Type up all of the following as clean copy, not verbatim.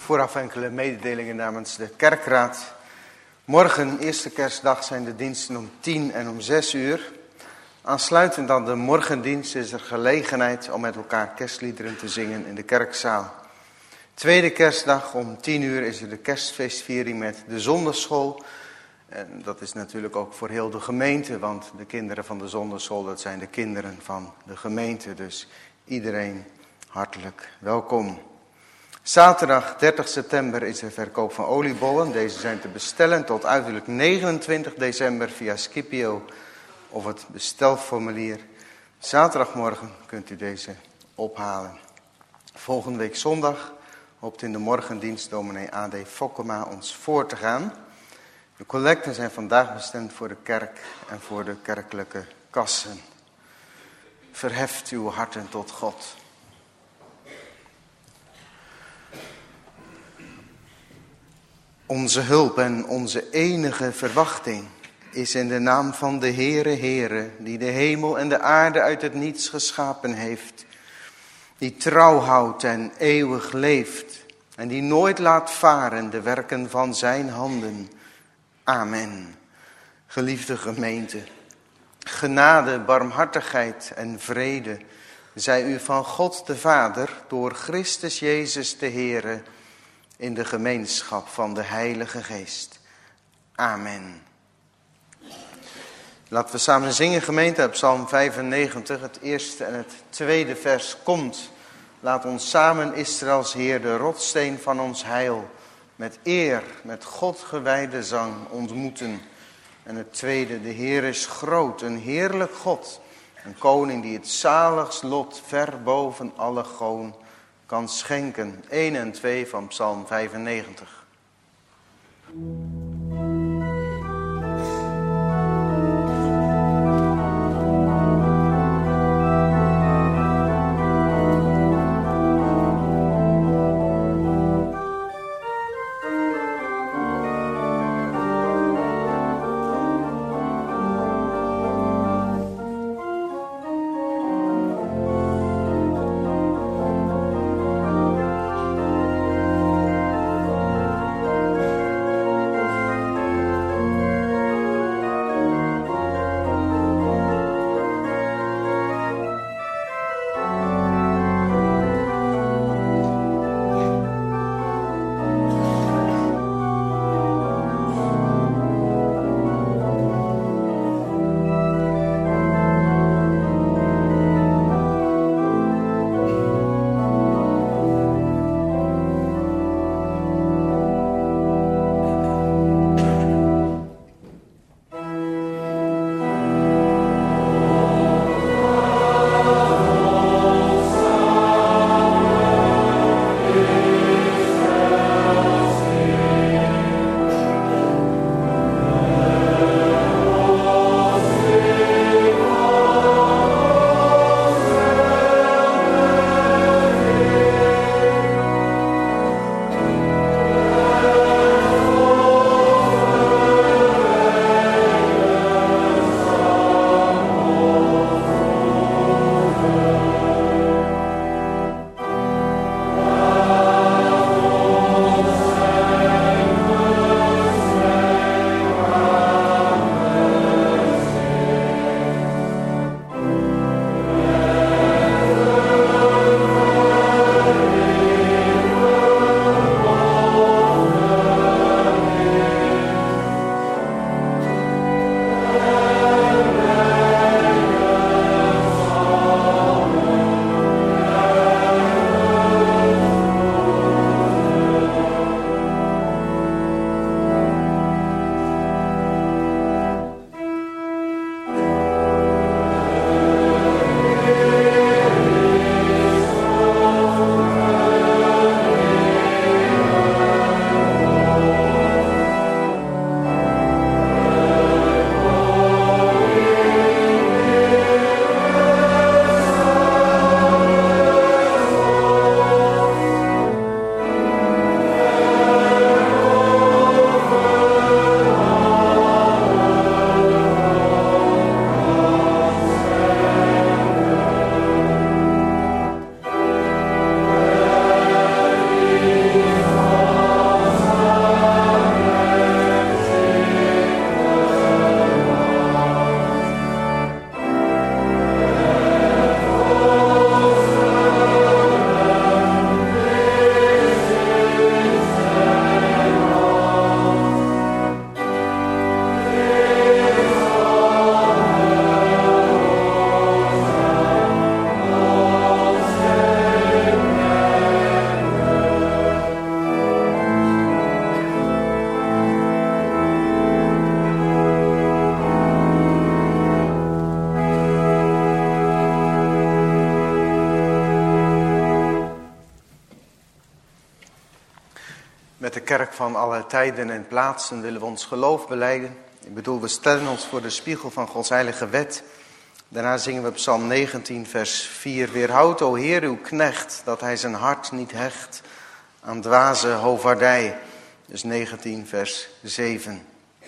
Vooraf enkele mededelingen namens de kerkraad. Morgen, eerste kerstdag, zijn de diensten om 10 en om 6 uur. Aansluitend aan de morgendienst is er gelegenheid om met elkaar kerstliederen te zingen in de kerkzaal. Tweede kerstdag om 10 uur is er de kerstfeestviering met de zondagschool. En dat is natuurlijk ook voor heel de gemeente, want de kinderen van de zondagschool, dat zijn de kinderen van de gemeente. Dus iedereen hartelijk welkom. Zaterdag 30 september is er verkoop van oliebollen. Deze zijn te bestellen tot uiterlijk 29 december via Scipio of het bestelformulier. Zaterdagmorgen kunt u deze ophalen. Volgende week zondag hoopt in de morgendienst dominee A.D. Fokkema ons voor te gaan. De collecten zijn vandaag bestemd voor de kerk en voor de kerkelijke kassen. Verheft uw harten tot God. Onze hulp en onze enige verwachting is in de naam van de Heere, die de hemel en de aarde uit het niets geschapen heeft, die trouw houdt en eeuwig leeft en die nooit laat varen de werken van zijn handen. Amen. Geliefde gemeente, genade, barmhartigheid en vrede zij u van God de Vader door Christus Jezus de Heere in de gemeenschap van de Heilige Geest. Amen. Laten we samen zingen, gemeente, op Psalm 95, het eerste en het tweede vers komt. Laat ons samen Israëls Heer, de rotssteen van ons heil, met eer, met God gewijde zang ontmoeten. En het tweede, de Heer is groot, een heerlijk God, een koning die het zaligst lot ver boven alle goon kan schenken. 1 en 2 van Psalm 95. kerk van alle tijden en plaatsen willen we ons geloof belijden. We stellen ons voor de spiegel van Gods heilige wet. Daarna zingen we Psalm 19, vers 4. Weerhoud, o Heer, uw knecht, dat hij zijn hart niet hecht aan dwaze hovardij. Dus 19, vers 7.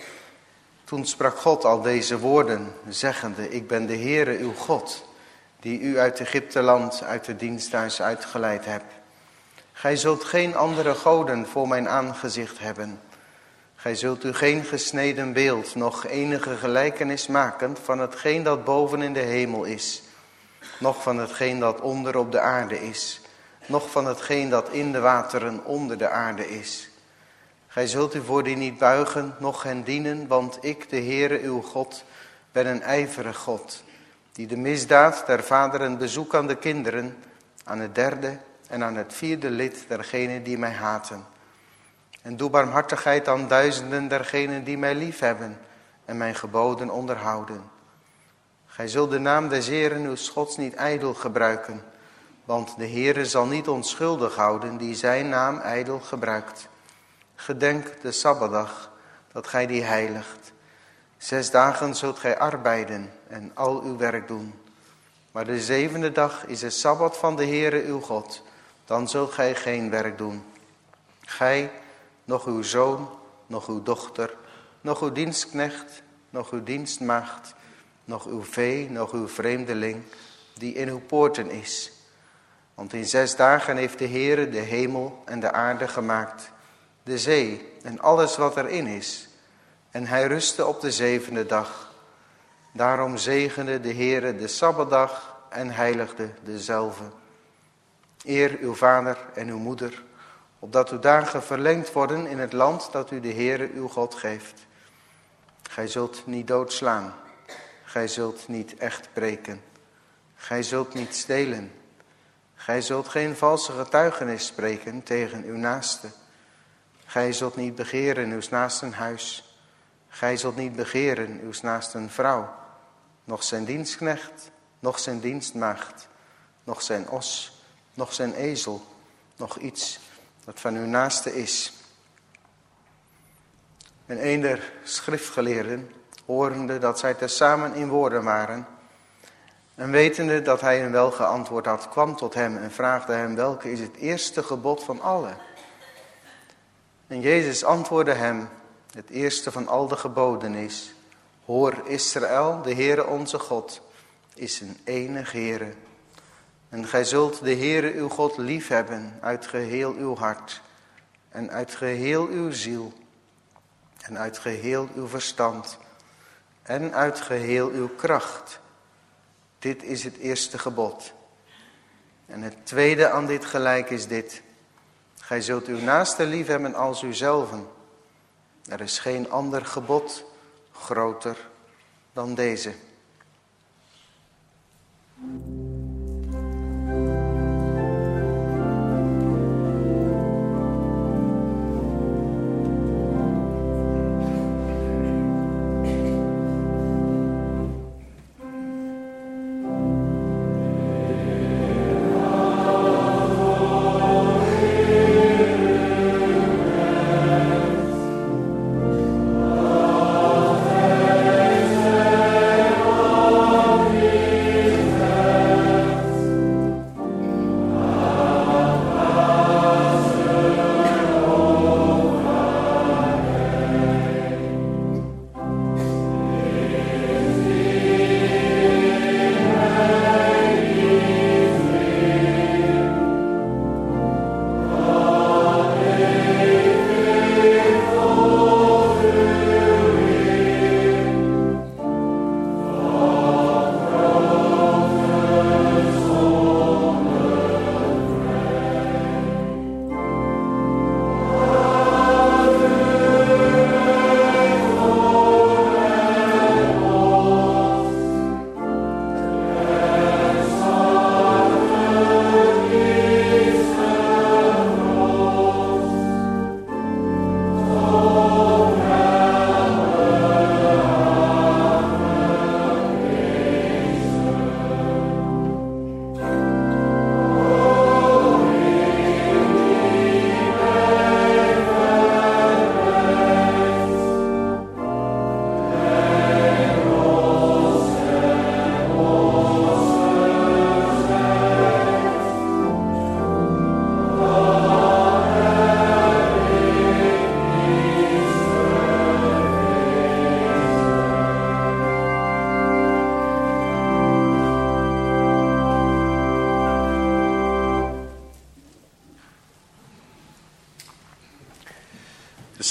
Toen sprak God al deze woorden, zeggende, ik ben de Heere uw God, die u uit Egypteland, uit het diensthuis uitgeleid hebt. Gij zult geen andere goden voor mijn aangezicht hebben. Gij zult u geen gesneden beeld, noch enige gelijkenis maken van hetgeen dat boven in de hemel is, noch van hetgeen dat onder op de aarde is, noch van hetgeen dat in de wateren onder de aarde is. Gij zult u voor die niet buigen, noch hen dienen, want ik, de Heere uw God, ben een ijverig God, die de misdaad der vaderen bezoek aan de kinderen, aan het derde en aan het vierde lid dergenen die mij haten. En doe barmhartigheid aan duizenden dergenen die mij liefhebben en mijn geboden onderhouden. Gij zult de naam des Heeren uw Gods niet ijdel gebruiken, want de Heere zal niet onschuldig houden die zijn naam ijdel gebruikt. Gedenk de Sabbatdag, dat gij die heiligt. 6 dagen zult gij arbeiden en al uw werk doen. Maar de 7e dag is de Sabbat van de Heere uw God. Dan zult gij geen werk doen. Gij, noch uw zoon, noch uw dochter, noch uw dienstknecht, noch uw dienstmaagd, noch uw vee, noch uw vreemdeling, die in uw poorten is. Want in 6 dagen heeft de Heere de hemel en de aarde gemaakt, de zee en alles wat erin is. En hij rustte op de 7e dag. Daarom zegende de Heere de Sabbatdag en heiligde dezelve. Eer uw vader en uw moeder, opdat uw dagen verlengd worden in het land dat u de Heere uw God geeft. Gij zult niet doodslaan. Gij zult niet echt breken. Gij zult niet stelen. Gij zult geen valse getuigenis spreken tegen uw naaste. Gij zult niet begeren uws naasten huis. Gij zult niet begeren uws naasten vrouw, noch zijn dienstknecht, noch zijn dienstmaagd, noch zijn os, noch zijn ezel, noch iets dat van uw naaste is. En een der schriftgeleerden, horende dat zij tezamen in woorden waren, en wetende dat hij een wel geantwoord had, kwam tot hem en vraagde hem, welke is het eerste gebod van alle? En Jezus antwoordde hem, het eerste van al de geboden is, hoor Israël, de Heere onze God, is een enig Heere. En gij zult de Heere uw God liefhebben uit geheel uw hart, en uit geheel uw ziel, en uit geheel uw verstand, en uit geheel uw kracht. Dit is het eerste gebod. En het tweede aan dit gelijk is dit. Gij zult uw naaste liefhebben als uzelven. Er is geen ander gebod groter dan deze.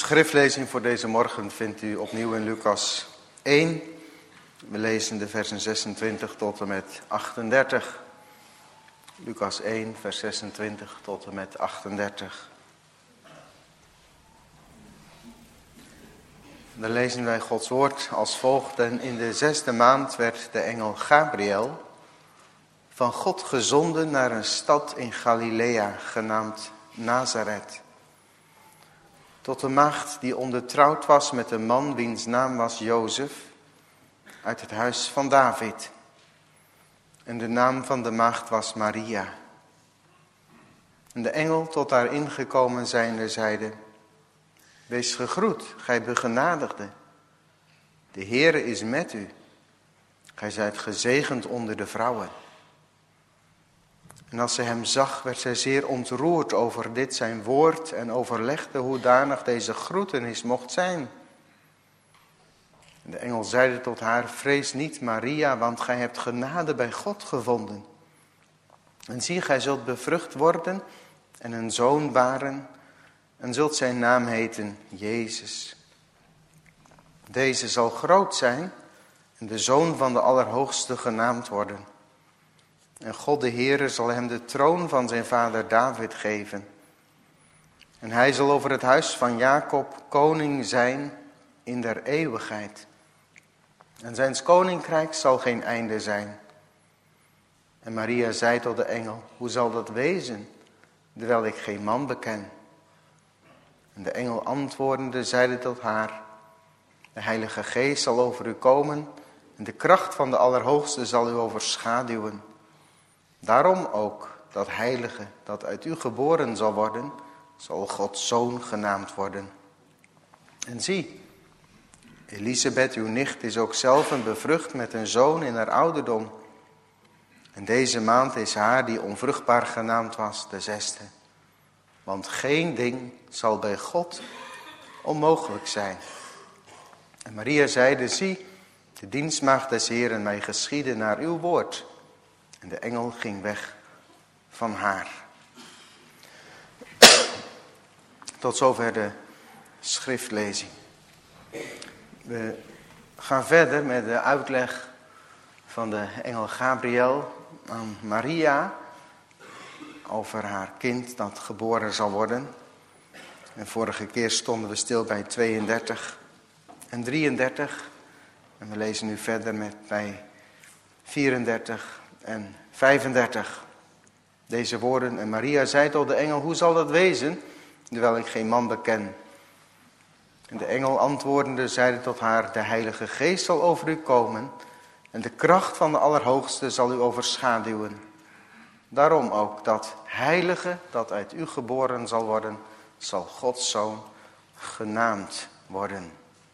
schriftlezing voor deze morgen vindt u opnieuw in Lucas 1. We lezen de versen 26 tot en met 38. Lucas 1, vers 26 tot en met 38. Dan lezen wij Gods woord als volgt. En in de 6e maand werd de engel Gabriel van God gezonden naar een stad in Galilea genaamd Nazareth. Tot de maagd die ondertrouwd was met een man wiens naam was Jozef uit het huis van David. En de naam van de maagd was Maria. En de engel tot haar ingekomen zijnde zeide: Wees gegroet, gij begenadigde. De Heere is met u. Gij zijt gezegend onder de vrouwen. En als ze hem zag, werd zij zeer ontroerd over dit zijn woord en overlegde hoedanig deze groetenis mocht zijn. En de engel zeide tot haar: Vrees niet, Maria, want gij hebt genade bij God gevonden. En zie, gij zult bevrucht worden en een zoon baren en zult zijn naam heten Jezus. Deze zal groot zijn en de Zoon van de Allerhoogste genaamd worden. En God de Heere zal hem de troon van zijn vader David geven. En hij zal over het huis van Jacob koning zijn in der eeuwigheid. En zijns koninkrijk zal geen einde zijn. En Maria zei tot de engel: Hoe zal dat wezen, terwijl ik geen man beken? En de engel antwoordende zeide tot haar: De Heilige Geest zal over u komen en de kracht van de Allerhoogste zal u overschaduwen. Daarom ook dat heilige dat uit u geboren zal worden, zal Gods zoon genaamd worden. En zie, Elisabeth, uw nicht, is ook zelf een bevrucht met een zoon in haar ouderdom. En deze maand is haar die onvruchtbaar genaamd was, de 6e. Want geen ding zal bij God onmogelijk zijn. En Maria zeide: Zie, de dienstmaagd des Heeren, mij geschieden naar uw woord. En de engel ging weg van haar. Tot zover de schriftlezing. We gaan verder met de uitleg van de engel Gabriel aan Maria over haar kind dat geboren zal worden. En vorige keer stonden we stil bij 32 en 33. En we lezen nu verder bij 34 en 35. Deze woorden: En Maria zei tot de engel: Hoe zal dat wezen, terwijl ik geen man beken? En de engel antwoordende zeide tot haar: De Heilige Geest zal over u komen en de kracht van de Allerhoogste zal u overschaduwen. Daarom ook dat heilige dat uit u geboren zal worden, zal Gods zoon genaamd worden.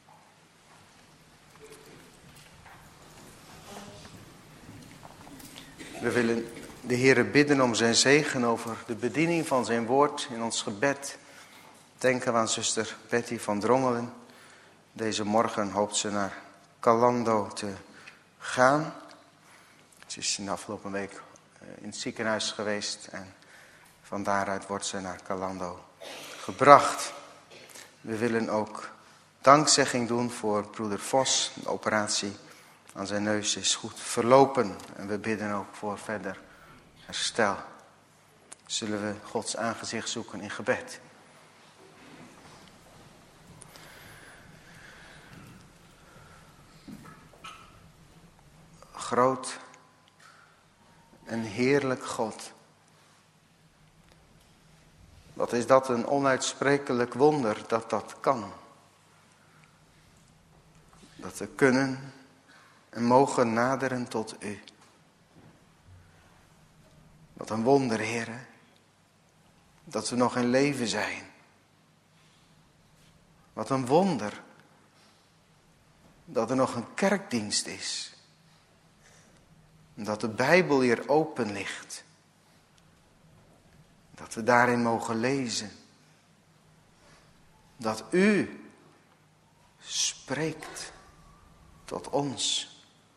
We willen de Heere bidden om zijn zegen over de bediening van zijn woord in ons gebed. Denken we aan zuster Betty van Drongelen. Deze morgen hoopt ze naar Calando te gaan. Ze is in de afgelopen week in het ziekenhuis geweest en van daaruit wordt ze naar Calando gebracht. We willen ook dankzegging doen voor broeder Vos. De operatie aan zijn neus is goed verlopen en we bidden ook voor verder herstel. Zullen we Gods aangezicht zoeken in gebed. Groot en heerlijk God. Wat is dat een onuitsprekelijk wonder dat dat kan. Dat we kunnen en mogen naderen tot u. Wat een wonder, Heere, dat we nog in leven zijn. Wat een wonder dat er nog een kerkdienst is. Dat de Bijbel hier open ligt. Dat we daarin mogen lezen. Dat u spreekt tot ons.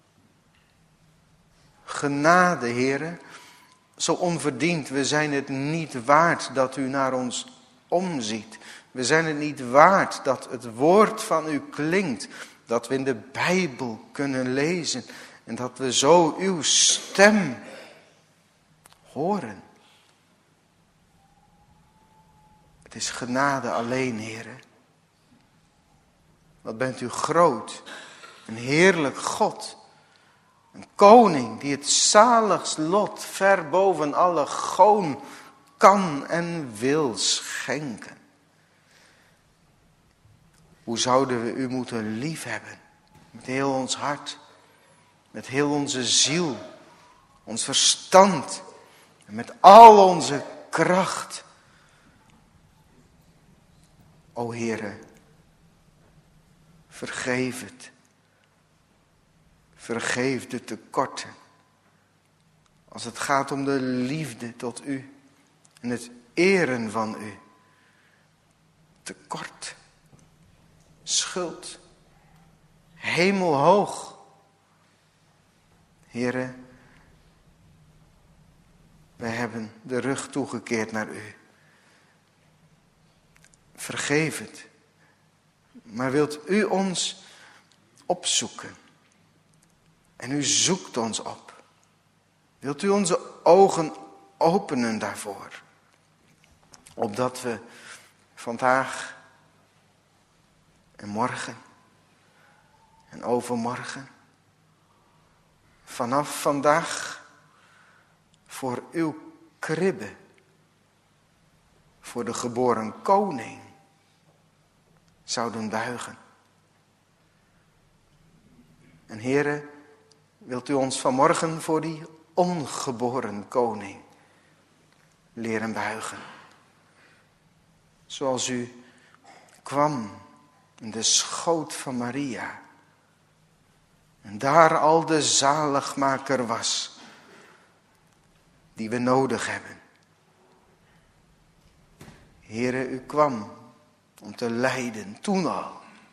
Genade, Heere, zo onverdiend. We zijn het niet waard dat u naar ons omziet. We zijn het niet waard dat het woord van u klinkt. Dat we in de Bijbel kunnen lezen. En dat we zo uw stem horen. Het is genade alleen, Heere. Wat bent u groot. Een heerlijk God. Een koning die het zaligst lot ver boven alle goon kan en wil schenken. Hoe zouden we u moeten liefhebben? Met heel ons hart. Met heel onze ziel. Ons verstand. En met al onze kracht. O Heere, vergeef het. Vergeef de tekorten. Als het gaat om de liefde tot u. En het eren van u. Tekort. Schuld. Hemelhoog. Heere, wij hebben de rug toegekeerd naar u. Vergeef het. Maar wilt u ons opzoeken? En u zoekt ons op. Wilt u onze ogen openen daarvoor? Opdat we vandaag en morgen en overmorgen vanaf vandaag voor uw kribbe, voor de geboren koning zouden buigen. En Heere, wilt u ons vanmorgen voor die ongeboren koning leren buigen. Zoals u kwam in de schoot van Maria. En daar al de zaligmaker was die we nodig hebben. Heere, u kwam om te lijden, toen al.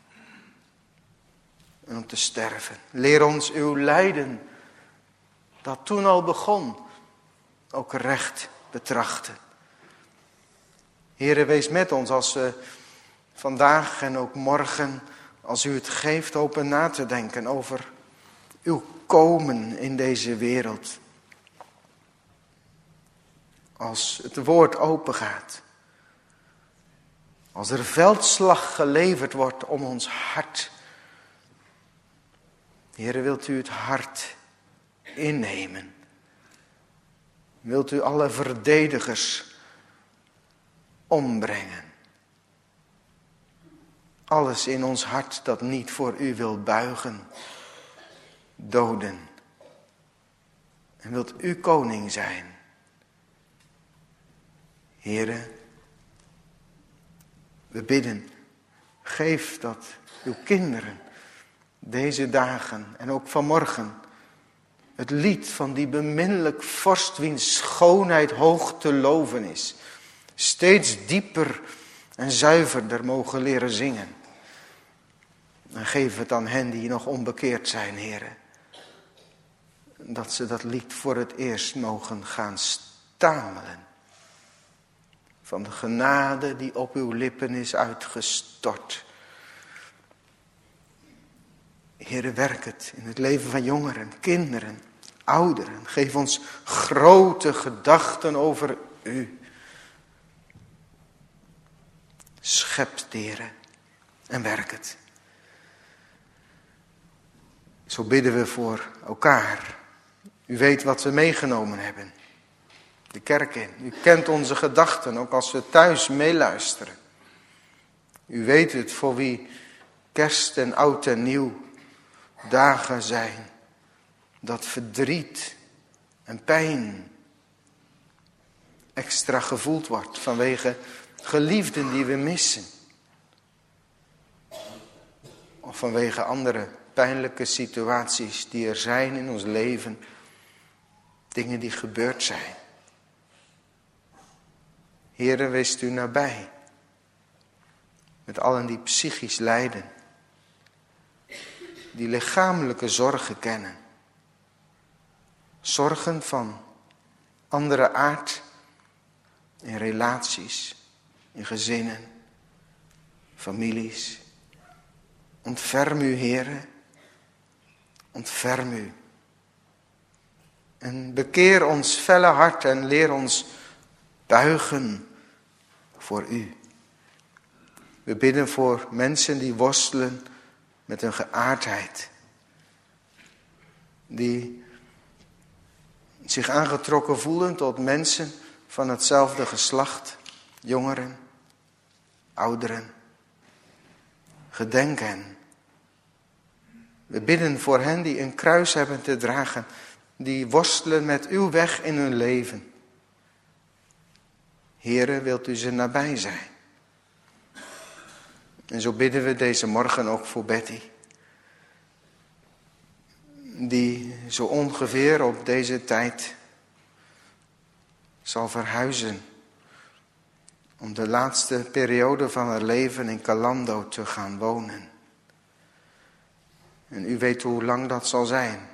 En om te sterven. Leer ons uw lijden, dat toen al begon, ook recht betrachten. Heere, wees met ons als we vandaag en ook morgen, als u het geeft, open na te denken over uw komen in deze wereld. Als het woord open gaat. Als er veldslag geleverd wordt om ons hart. Heere, wilt u het hart innemen? Wilt u alle verdedigers ombrengen? Alles in ons hart dat niet voor u wil buigen, doden. En wilt u koning zijn? Heere, we bidden, geef dat uw kinderen deze dagen en ook vanmorgen het lied van die beminnelijk vorst wiens schoonheid hoog te loven is, steeds dieper en zuiverder mogen leren zingen. En geef het aan hen die nog onbekeerd zijn, Heere. Dat ze dat lied voor het eerst mogen gaan stamelen. Van de genade die op uw lippen is uitgestort. Heere, werk het in het leven van jongeren, kinderen, ouderen. Geef ons grote gedachten over u. Schep, Heere, en werk het. Zo bidden we voor elkaar. U weet wat we meegenomen hebben. De kerk in. U kent onze gedachten, ook als we thuis meeluisteren. U weet het voor wie kerst en oud en nieuw dagen zijn. Dat verdriet en pijn extra gevoeld wordt vanwege geliefden die we missen. Of vanwege andere pijnlijke situaties die er zijn in ons leven. Dingen die gebeurd zijn. Heere, wees u nabij. Met allen die psychisch lijden. Die lichamelijke zorgen kennen. Zorgen van andere aard in relaties. in gezinnen, families. Ontferm u, Heere. Ontferm u. En bekeer ons felle hart en leer ons buigen voor u. We bidden voor mensen die worstelen met hun geaardheid. Die zich aangetrokken voelen tot mensen van hetzelfde geslacht. Jongeren, ouderen. Gedenk hen. We bidden voor hen die een kruis hebben te dragen. Die worstelen met uw weg in hun leven. Heere, wilt u ze nabij zijn? En zo bidden we deze morgen ook voor Betty. Die zo ongeveer op deze tijd zal verhuizen. Om de laatste periode van haar leven in Calando te gaan wonen. En u weet hoe lang dat zal zijn.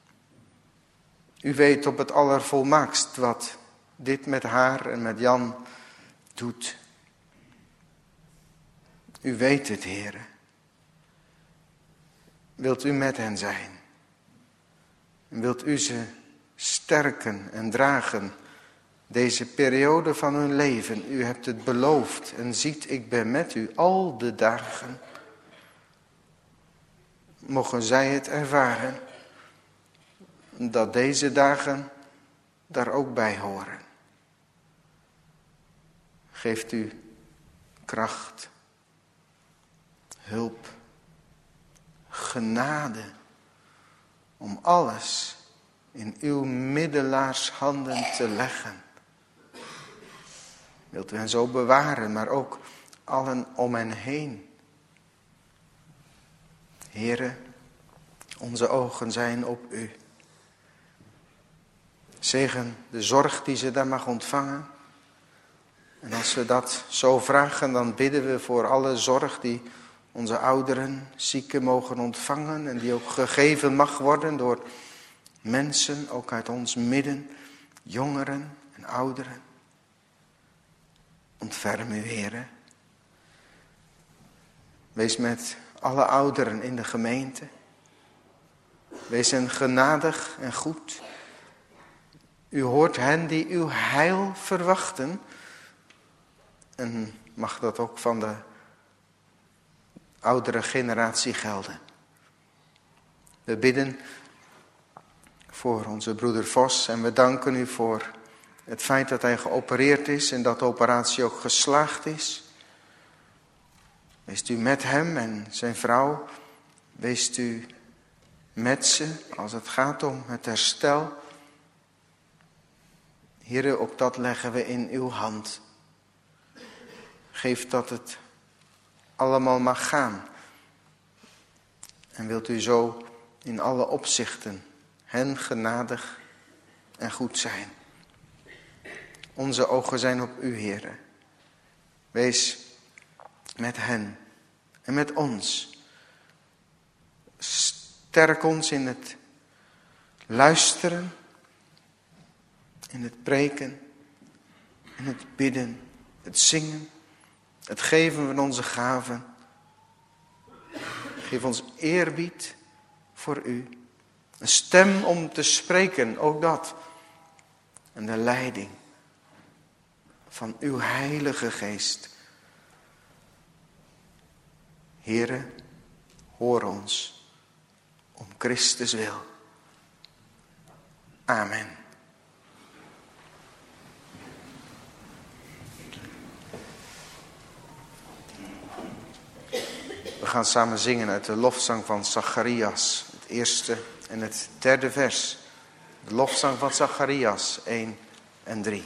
U weet op het allervolmaakst wat dit met haar en met Jan doet. U weet het, Heere. Wilt u met hen zijn? En wilt u ze sterken en dragen deze periode van hun leven? U hebt het beloofd en ziet, ik ben met u al de dagen. Mogen zij het ervaren dat deze dagen daar ook bij horen. Geeft u kracht, hulp, genade om alles in uw middelaarshanden te leggen. Wilt u hen zo bewaren, maar ook allen om hen heen. Heere, onze ogen zijn op u. Zegen de zorg die ze daar mag ontvangen. En als we dat zo vragen, dan bidden we voor alle zorg die onze ouderen, zieken mogen ontvangen. En die ook gegeven mag worden door mensen, ook uit ons midden, jongeren en ouderen. Ontferm u, Heere. Wees met alle ouderen in de gemeente. Wees hen genadig en goed. U hoort hen die uw heil verwachten. En mag dat ook van de oudere generatie gelden. We bidden voor onze broeder Vos en we danken u voor het feit dat hij geopereerd is en dat de operatie ook geslaagd is. Weest u met hem en zijn vrouw. Weest u met ze als het gaat om het herstel. Heere, ook dat leggen we in uw hand. Geef dat het allemaal mag gaan. En wilt u zo in alle opzichten hen genadig en goed zijn. Onze ogen zijn op u, Heere. Wees met hen en met ons. Sterk ons in het luisteren, in het preken, in het bidden, het zingen, het geven van onze gaven. Geef ons eerbied voor u. Een stem om te spreken, ook dat. En de leiding van uw Heilige Geest. Heere, hoor ons om Christus wil. Amen. We gaan samen zingen uit de lofzang van Zacharias. Het eerste en het derde vers. De lofzang van Zacharias 1 en 3.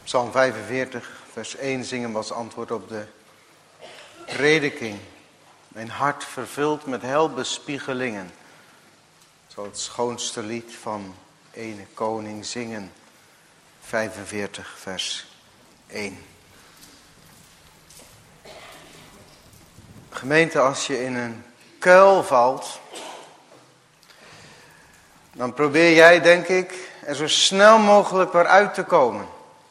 Psalm 45, vers 1 zingen we als antwoord op de prediking. Mijn hart vervuld met helbespiegelingen. Zal het schoonste lied van ene koning zingen. 45, vers 1. Gemeente, als je in een kuil valt, dan probeer jij, denk ik, er zo snel mogelijk weer uit te komen.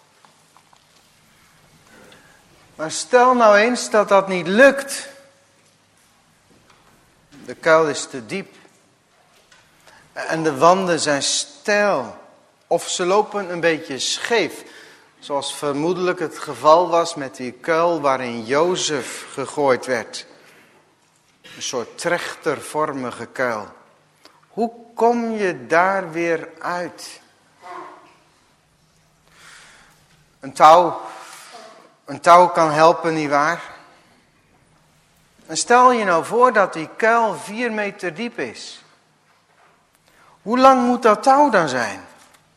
Maar stel nou eens dat dat niet lukt. De kuil is te diep. En de wanden zijn steil. Of ze lopen een beetje scheef. Zoals vermoedelijk het geval was met die kuil waarin Jozef gegooid werd. Een soort trechtervormige kuil. Hoe kom je daar weer uit? Een touw kan helpen, nietwaar? En stel je nou voor dat die kuil 4 meter diep is. Hoe lang moet dat touw dan zijn?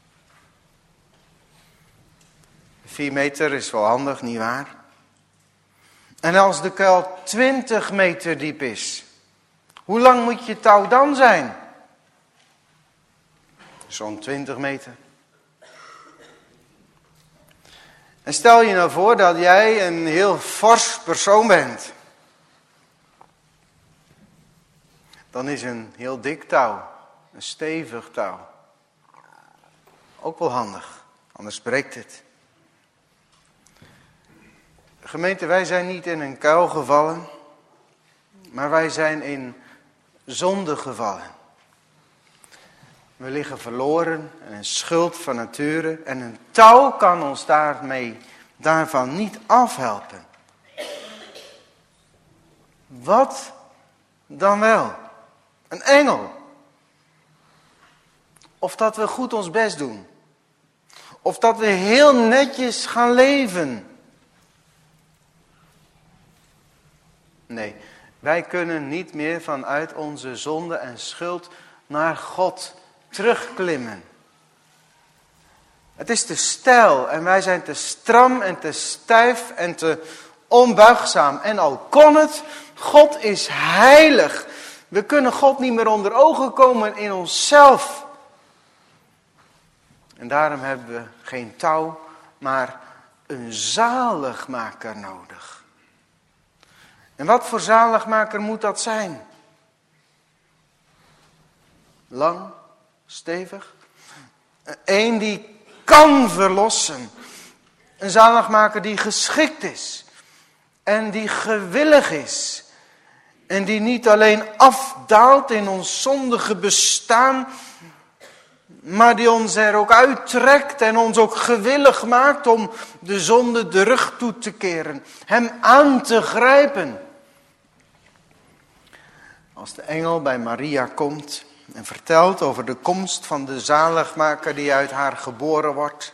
4 meter is wel handig, nietwaar? En als de kuil 20 meter diep is, hoe lang moet je touw dan zijn? Zo'n 20 meter. En stel je nou voor dat jij een heel fors persoon bent. Dan is een heel dik touw, een stevig touw, ook wel handig, anders breekt het. Gemeente, wij zijn niet in een kuil gevallen, maar wij zijn in zonde gevallen. We liggen verloren en in schuld van nature en een touw kan ons daarvan niet afhelpen. Wat dan wel? Een engel? Of dat we goed ons best doen? Of dat we heel netjes gaan leven? Nee, wij kunnen niet meer vanuit onze zonde en schuld naar God terugklimmen. Het is te steil en wij zijn te stram en te stijf en te onbuigzaam. En al kon het, God is heilig. We kunnen God niet meer onder ogen komen in onszelf. En daarom hebben we geen touw, maar een zaligmaker nodig. En wat voor zaligmaker moet dat zijn? Lang, stevig. Eén die kan verlossen. Een zaligmaker die geschikt is. En die gewillig is. En die niet alleen afdaalt in ons zondige bestaan, maar die ons er ook uittrekt en ons ook gewillig maakt om de zonde de rug toe te keren. Hem aan te grijpen. Als de engel bij Maria komt en vertelt over de komst van de zaligmaker die uit haar geboren wordt,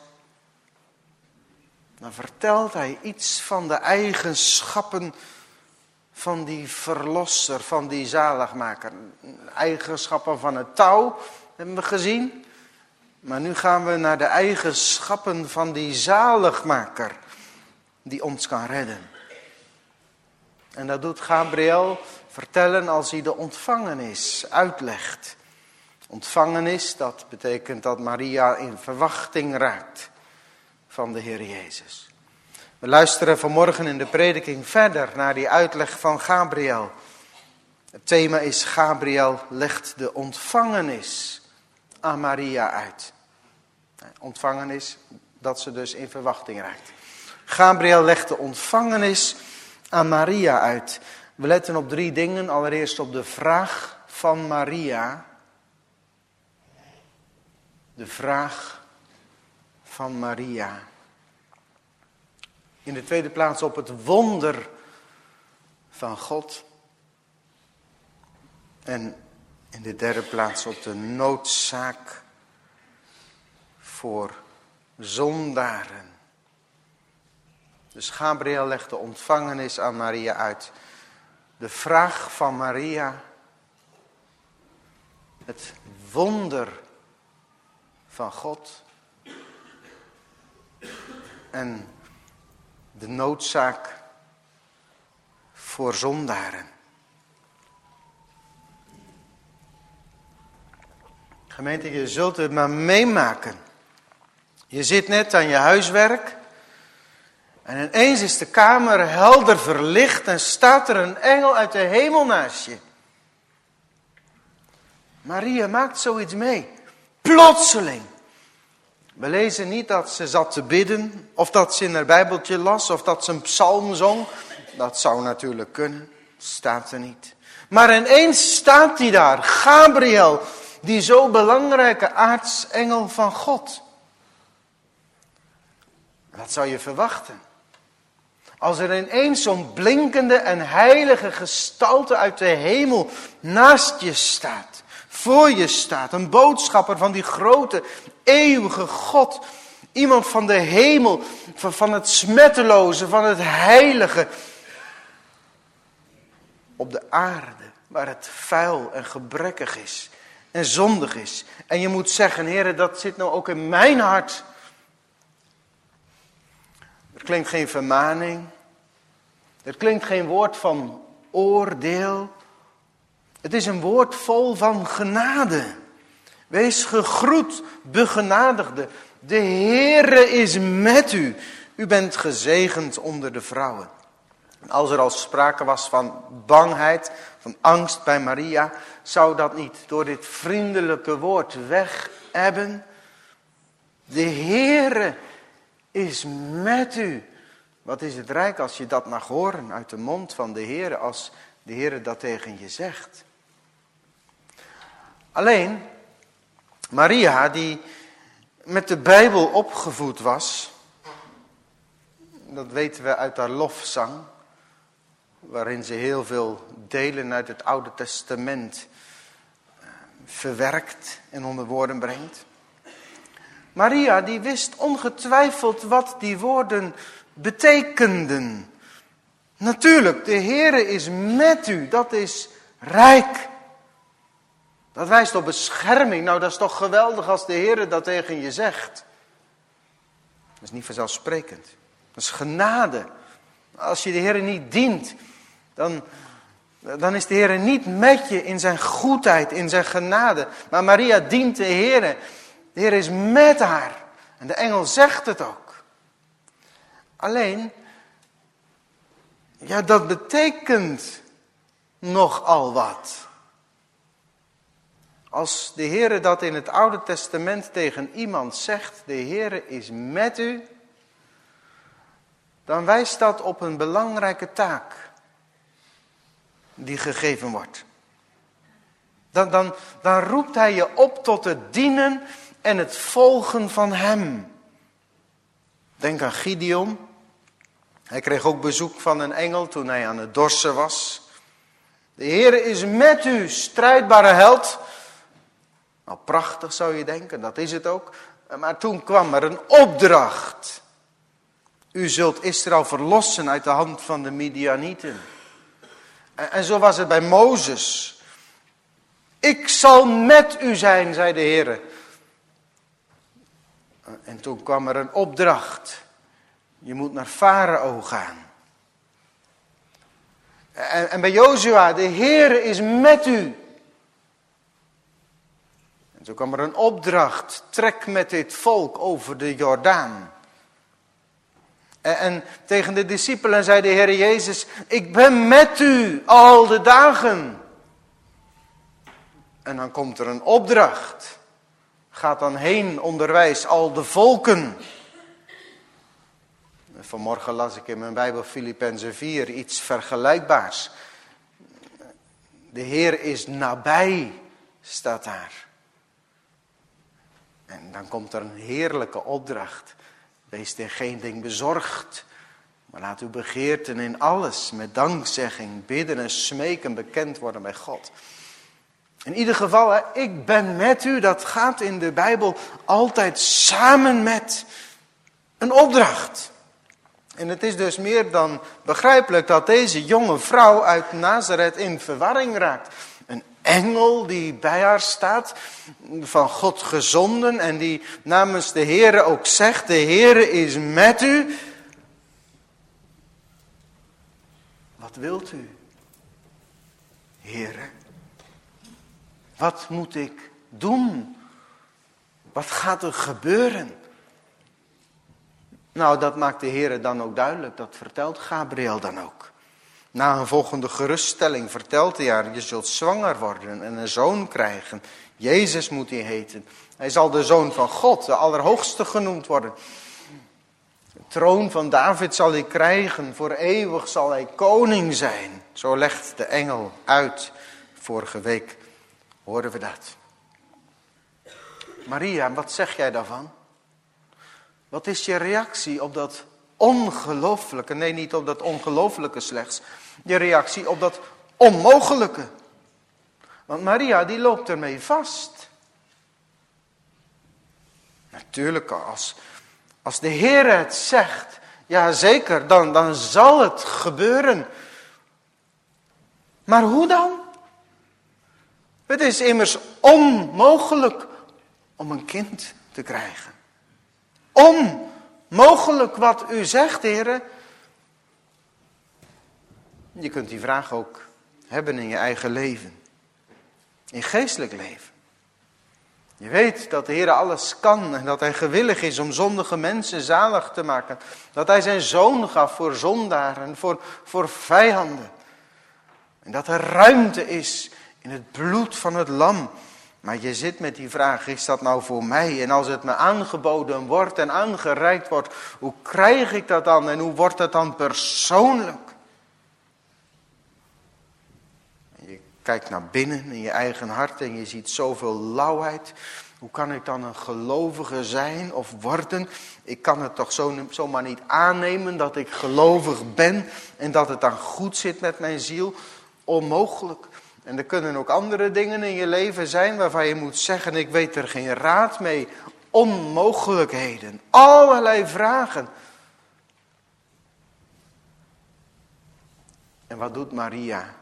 dan vertelt hij iets van de eigenschappen van die verlosser, van die zaligmaker. Eigenschappen van het touw hebben we gezien. Maar nu gaan we naar de eigenschappen van die zaligmaker die ons kan redden. En dat doet Gabriel vertellen als hij de ontvangenis uitlegt. Ontvangenis, dat betekent dat Maria in verwachting raakt van de Heer Jezus. We luisteren vanmorgen in de prediking verder naar die uitleg van Gabriel. Het thema is: Gabriel legt de ontvangenis aan Maria uit. Ontvangenis, dat ze dus in verwachting raakt. Gabriel legt de ontvangenis aan Maria uit. We letten op 3 dingen. Allereerst op de vraag van Maria. De vraag van Maria. In de tweede plaats op het wonder van God. En in de derde plaats op de noodzaak voor zondaren. Dus Gabriel legt de ontvangenis aan Maria uit. De vraag van Maria. Het wonder van God. en de noodzaak voor zondaren. Gemeente, je zult het maar meemaken. Je zit net aan je huiswerk en ineens is de kamer helder verlicht en staat er een engel uit de hemel naast je. Maria maakt zoiets mee. Plotseling. We lezen niet dat ze zat te bidden, of dat ze in haar Bijbeltje las, of dat ze een psalm zong. Dat zou natuurlijk kunnen, staat er niet. Maar ineens staat hij daar, Gabriel, die zo belangrijke aartsengel van God. Wat zou je verwachten? Als er ineens zo'n blinkende en heilige gestalte uit de hemel naast je staat, voor je staat, een boodschapper van die grote, eeuwige God. Iemand van de hemel, van het smetteloze, van het heilige. Op de aarde, waar het vuil en gebrekkig is en zondig is. En je moet zeggen, Heere, dat zit nou ook in mijn hart. Er klinkt geen vermaning. Er klinkt geen woord van oordeel. Het is een woord vol van genade. Wees gegroet, begenadigde. De Heere is met u. U bent gezegend onder de vrouwen. Als er al sprake was van bangheid, van angst bij Maria, zou dat niet door dit vriendelijke woord weg hebben? De Heere is met u. Wat is het rijk als je dat mag horen uit de mond van de Heere, als de Heere dat tegen je zegt. Alleen, Maria, die met de Bijbel opgevoed was, dat weten we uit haar lofzang, waarin ze heel veel delen uit het Oude Testament verwerkt en onder woorden brengt. Maria, die wist ongetwijfeld wat die woorden betekenden. Natuurlijk, de Heere is met u, dat is rijk. Dat wijst op bescherming. Nou, dat is toch geweldig als de Heere dat tegen je zegt. Dat is niet vanzelfsprekend. Dat is genade. Als je de Heere niet dient, dan is de Heere niet met je in zijn goedheid, in zijn genade. Maar Maria dient de Heere. De Heer is met haar. En de engel zegt het ook. Alleen, ja, dat betekent nogal wat. Als de Heer dat in het Oude Testament tegen iemand zegt, de Heer is met u, dan wijst dat op een belangrijke taak die gegeven wordt. Dan roept hij je op tot het dienen en het volgen van hem. Denk aan Gideon. Hij kreeg ook bezoek van een engel toen hij aan het dorsen was. De Heer is met u, strijdbare held. Nou, prachtig zou je denken, dat is het ook. Maar toen kwam er een opdracht. U zult Israël verlossen uit de hand van de Midianieten. En zo was het bij Mozes. Ik zal met u zijn, zei de Heer. En toen kwam er een opdracht. Je moet naar Farao gaan. En bij Jozua, de Heer is met u. En toen kwam er een opdracht. Trek met dit volk over de Jordaan. En tegen de discipelen zei de Heer Jezus, ik ben met u al de dagen. En dan komt er een opdracht. Gaat dan heen, onderwijs al de volken. Vanmorgen las ik in mijn Bijbel Filippenzen 4 iets vergelijkbaars. De Heer is nabij, staat daar. En dan komt er een heerlijke opdracht. Wees in geen ding bezorgd. Maar laat uw begeerten in alles met dankzegging, bidden en smeken bekend worden bij God. In ieder geval, ik ben met u, dat gaat in de Bijbel altijd samen met een opdracht. En het is dus meer dan begrijpelijk dat deze jonge vrouw uit Nazareth in verwarring raakt. Een engel die bij haar staat, van God gezonden en die namens de Heere ook zegt, de Heere is met u. Wat wilt u, Heere? Wat moet ik doen? Wat gaat er gebeuren? Nou, dat maakt de Heere dan ook duidelijk. Dat vertelt Gabriel dan ook. Na een volgende geruststelling vertelt hij haar, je zult zwanger worden en een zoon krijgen. Jezus moet hij heten. Hij zal de zoon van God, de Allerhoogste genoemd worden. De troon van David zal hij krijgen, voor eeuwig zal hij koning zijn. Zo legt de engel uit. Vorige week hoorden we dat. Maria, wat zeg jij daarvan? Wat is je reactie op dat ongelooflijke, nee niet op dat ongelooflijke slechts, je reactie op dat onmogelijke? Want Maria die loopt ermee vast. Natuurlijk als de Heer het zegt, ja zeker, dan zal het gebeuren. Maar hoe dan? Het is immers onmogelijk om een kind te krijgen. Onmogelijk wat u zegt, heren. Je kunt die vraag ook hebben in je eigen leven. In geestelijk leven. Je weet dat de Heer alles kan en dat hij gewillig is om zondige mensen zalig te maken. Dat hij zijn zoon gaf voor zondaren, voor vijanden. En dat er ruimte is in het bloed van het lam. Maar je zit met die vraag, is dat nou voor mij? En als het me aangeboden wordt en aangereikt wordt, hoe krijg ik dat dan? En hoe wordt het dan persoonlijk? En je kijkt naar binnen in je eigen hart en je ziet zoveel lauwheid. Hoe kan ik dan een gelovige zijn of worden? Ik kan het toch zomaar niet aannemen dat ik gelovig ben en dat het dan goed zit met mijn ziel? Onmogelijk. En er kunnen ook andere dingen in je leven zijn waarvan je moet zeggen, ik weet er geen raad mee. Onmogelijkheden, allerlei vragen. En wat doet Maria?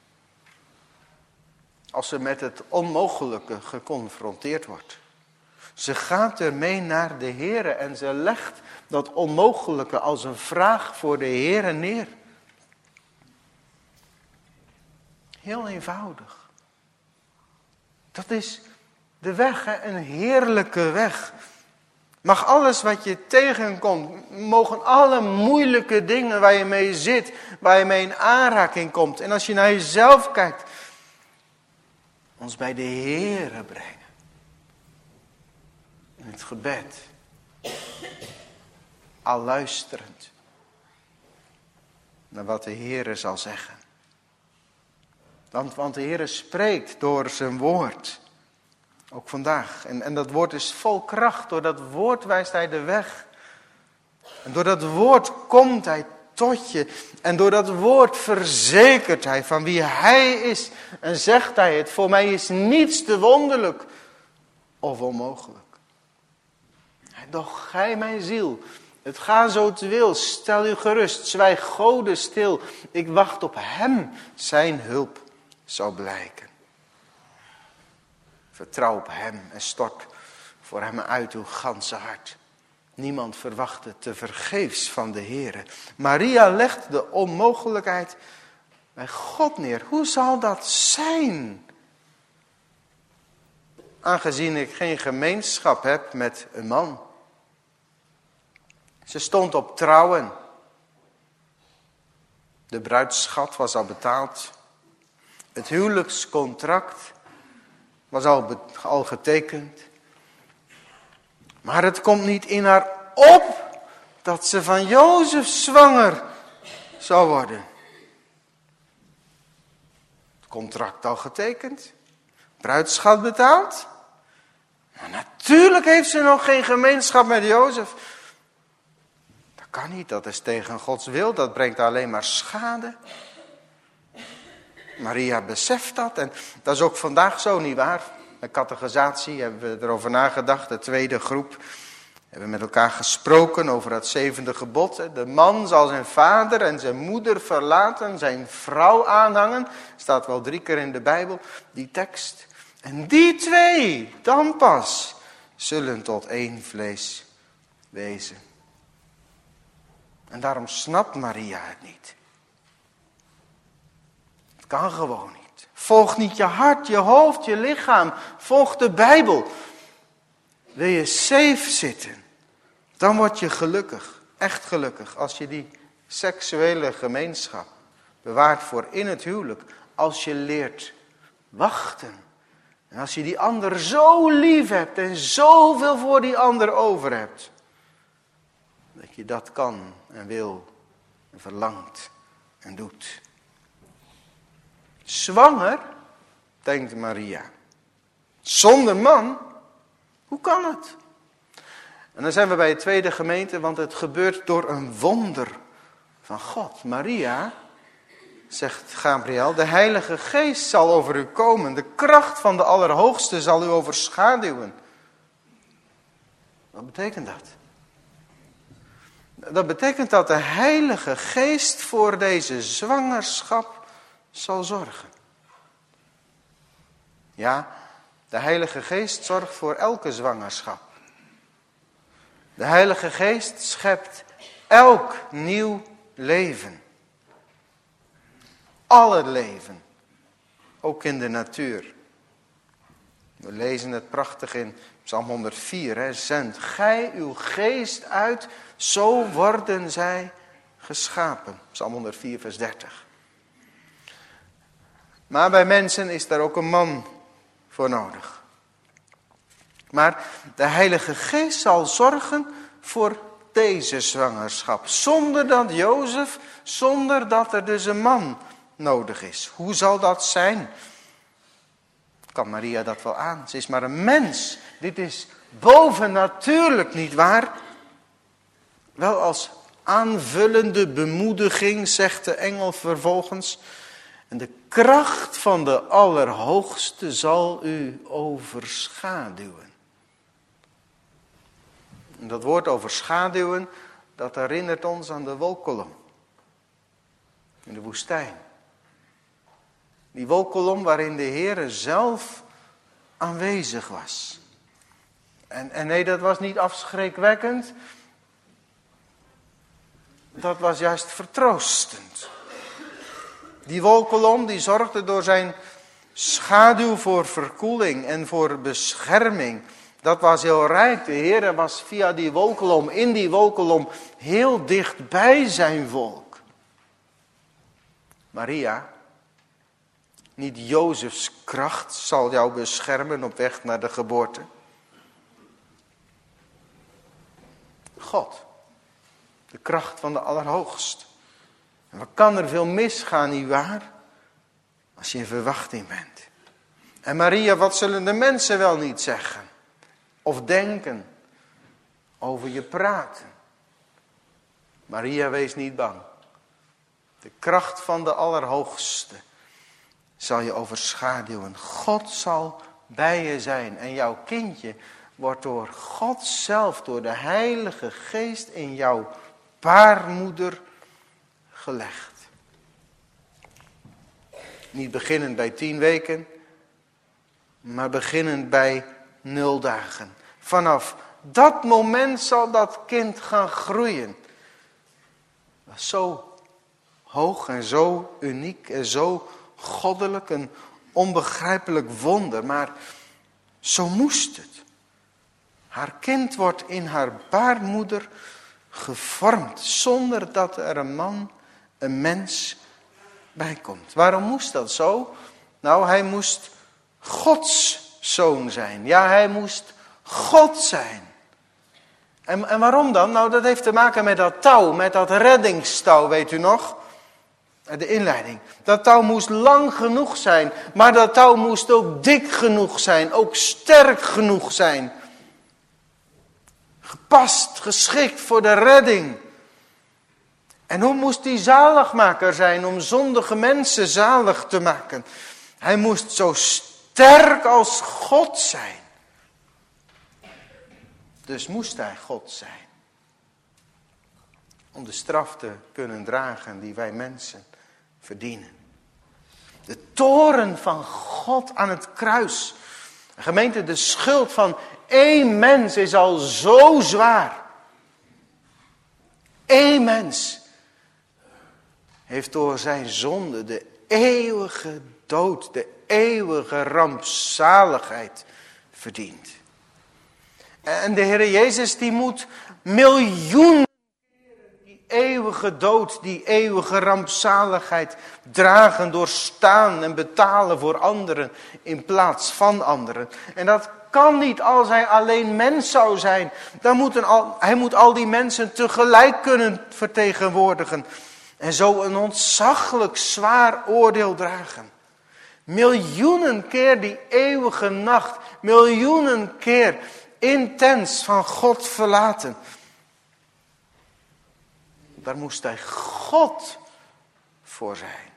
Als ze met het onmogelijke geconfronteerd wordt. Ze gaat ermee naar de Heere en ze legt dat onmogelijke als een vraag voor de Heere neer. Heel eenvoudig. Dat is de weg, hè? Een heerlijke weg. Mag alles wat je tegenkomt, mogen alle moeilijke dingen waar je mee zit, waar je mee in aanraking komt. En als je naar jezelf kijkt, ons bij de Heere brengen. In het gebed. Al luisterend. Naar wat de Heere zal zeggen. Want de Heere spreekt door zijn woord. Ook vandaag. En dat woord is vol kracht. Door dat woord wijst hij de weg. En door dat woord komt hij tot je. En door dat woord verzekert hij van wie hij is. En zegt hij het. Voor mij is niets te wonderlijk of onmogelijk. Doch gij mijn ziel. Het gaat zo te wil. Stel u gerust. Zwijg Gode stil. Ik wacht op hem. Zijn hulp zal blijken. Vertrouw op hem en stort voor hem uit uw ganse hart. Niemand verwacht het tevergeefs van de Heere. Maria legt de onmogelijkheid bij God neer. Hoe zal dat zijn? Aangezien ik geen gemeenschap heb met een man. Ze stond op trouwen. De bruidsschat was al betaald. Het huwelijkscontract was al getekend. Maar het komt niet in haar op dat ze van Jozef zwanger zou worden. Het contract al getekend. Bruidsschat betaald. Maar natuurlijk heeft ze nog geen gemeenschap met Jozef. Dat kan niet, dat is tegen Gods wil. Dat brengt alleen maar schade. Maria beseft dat en dat is ook vandaag zo, nietwaar? Bij catechisatie hebben we erover nagedacht, de tweede groep. We hebben met elkaar gesproken over het 7e gebod. De man zal zijn vader en zijn moeder verlaten, zijn vrouw aanhangen. Staat wel 3 keer in de Bijbel, die tekst. En die 2, dan pas, zullen tot 1 vlees wezen. En daarom snapt Maria het niet. Het kan gewoon niet. Volg niet je hart, je hoofd, je lichaam. Volg de Bijbel. Wil je safe zitten, dan word je gelukkig, echt gelukkig, als je die seksuele gemeenschap bewaart voor in het huwelijk. Als je leert wachten. En als je die ander zo lief hebt en zoveel voor die ander over hebt. Dat je dat kan en wil en verlangt en doet. Zwanger, denkt Maria. Zonder man, hoe kan het? En dan zijn we bij de 2e gemeente, want het gebeurt door een wonder van God. Maria, zegt Gabriel, de Heilige Geest zal over u komen. De kracht van de Allerhoogste zal u overschaduwen. Wat betekent dat? Dat betekent dat de Heilige Geest voor deze zwangerschap zal zorgen. Ja, de Heilige Geest zorgt voor elke zwangerschap. De Heilige Geest schept elk nieuw leven. Al het leven. Ook in de natuur. We lezen het prachtig in Psalm 104. Zend gij uw geest uit, zo worden zij geschapen. Psalm 104 vers 30. Maar bij mensen is daar ook een man voor nodig. Maar de Heilige Geest zal zorgen voor deze zwangerschap. Zonder dat Jozef, zonder dat er dus een man nodig is. Hoe zal dat zijn? Kan Maria dat wel aan? Ze is maar een mens. Dit is bovennatuurlijk, niet waar? Wel als aanvullende bemoediging, zegt de engel vervolgens. En de kracht van de Allerhoogste zal u overschaduwen. En dat woord overschaduwen, dat herinnert ons aan de wolkkolom. In de woestijn. Die wolkkolom waarin de Heere zelf aanwezig was. En nee, dat was niet afschrikwekkend. Dat was juist vertroostend. Die wolkkolom die zorgde door zijn schaduw voor verkoeling en voor bescherming. Dat was heel rijk. De Heere was via die wolkkolom, in die wolkkolom, heel dicht bij zijn volk. Maria, niet Jozefs kracht zal jou beschermen op weg naar de geboorte. God, de kracht van de Allerhoogste. En wat kan er veel misgaan, nietwaar? Als je in verwachting bent. En Maria, wat zullen de mensen wel niet zeggen? Of denken? Over je praten? Maria, wees niet bang. De kracht van de Allerhoogste zal je overschaduwen. God zal bij je zijn. En jouw kindje wordt door God zelf, door de Heilige Geest in jouw baarmoeder gelegd. Niet beginnend bij 10 weken, maar beginnend bij 0 dagen. Vanaf dat moment zal dat kind gaan groeien. Dat is zo hoog en zo uniek en zo goddelijk, een onbegrijpelijk wonder. Maar zo moest het. Haar kind wordt in haar baarmoeder gevormd, zonder dat er een man, een mens bij komt. Waarom moest dat zo? Nou, hij moest Gods zoon zijn. Ja, hij moest God zijn. En waarom dan? Nou, dat heeft te maken met dat touw, met dat reddingstouw, weet u nog? De inleiding. Dat touw moest lang genoeg zijn, maar dat touw moest ook dik genoeg zijn, ook sterk genoeg zijn. Gepast, geschikt voor de redding. En hoe moest die zaligmaker zijn om zondige mensen zalig te maken? Hij moest zo sterk als God zijn. Dus moest hij God zijn. Om de straf te kunnen dragen die wij mensen verdienen. De toorn van God aan het kruis. Gemeente, de schuld van één mens is al zo zwaar. Eén mens heeft door zijn zonde de eeuwige dood, de eeuwige rampzaligheid verdiend. En de Heer Jezus die moet miljoenen keren die eeuwige dood, die eeuwige rampzaligheid dragen, doorstaan en betalen voor anderen in plaats van anderen. En dat kan niet als hij alleen mens zou zijn. Hij moet al die mensen tegelijk kunnen vertegenwoordigen. En zo een ontzaglijk zwaar oordeel dragen. Miljoenen keer die eeuwige nacht. Miljoenen keer intens van God verlaten. Daar moest hij God voor zijn.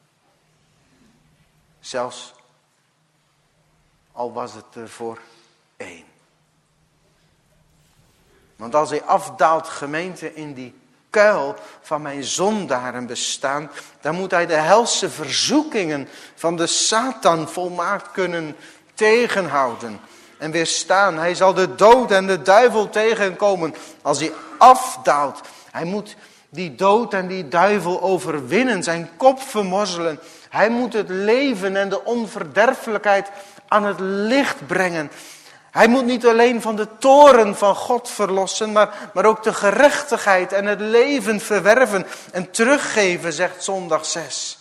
Zelfs al was het er voor één. Want als hij afdaalt, gemeente, in die kuil van mijn zondaren bestaan, dan moet hij de helse verzoekingen van de Satan volmaakt kunnen tegenhouden en weerstaan. Hij zal de dood en de duivel tegenkomen als hij afdaalt. Hij moet die dood en die duivel overwinnen, zijn kop vermorzelen. Hij moet het leven en de onverderfelijkheid aan het licht brengen. Hij moet niet alleen van de toorn van God verlossen, maar ook de gerechtigheid en het leven verwerven en teruggeven, zegt zondag 6.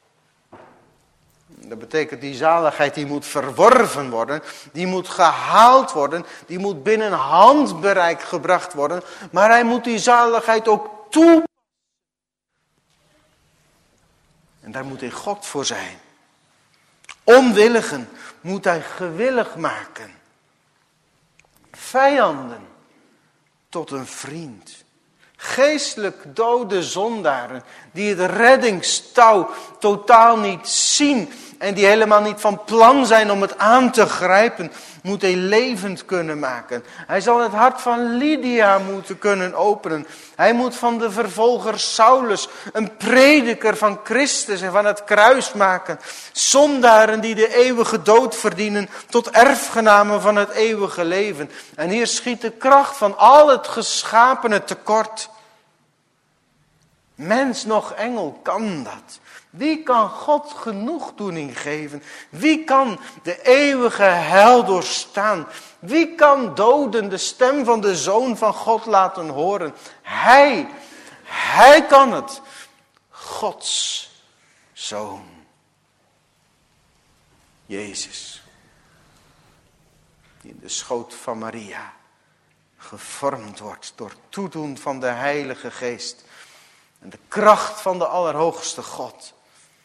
Dat betekent die zaligheid die moet verworven worden, die moet gehaald worden, die moet binnen handbereik gebracht worden. Maar hij moet die zaligheid ook toepassen. En daar moet hij God voor zijn. Onwilligen moet hij gewillig maken. Vijanden tot een vriend. Geestelijk dode zondaren die het reddingstouw totaal niet zien en die helemaal niet van plan zijn om het aan te grijpen, moet hij levend kunnen maken. Hij zal het hart van Lydia moeten kunnen openen. Hij moet van de vervolger Saulus een prediker van Christus en van het kruis maken. Zondaren die de eeuwige dood verdienen tot erfgenamen van het eeuwige leven. En hier schiet de kracht van al het geschapene tekort. Mens noch engel kan dat. Wie kan God genoegdoening geven? Wie kan de eeuwige hel doorstaan? Wie kan doden de stem van de Zoon van God laten horen? Hij kan het. Gods Zoon. Jezus. Die in de schoot van Maria gevormd wordt door toedoen van de Heilige Geest. En de kracht van de Allerhoogste God.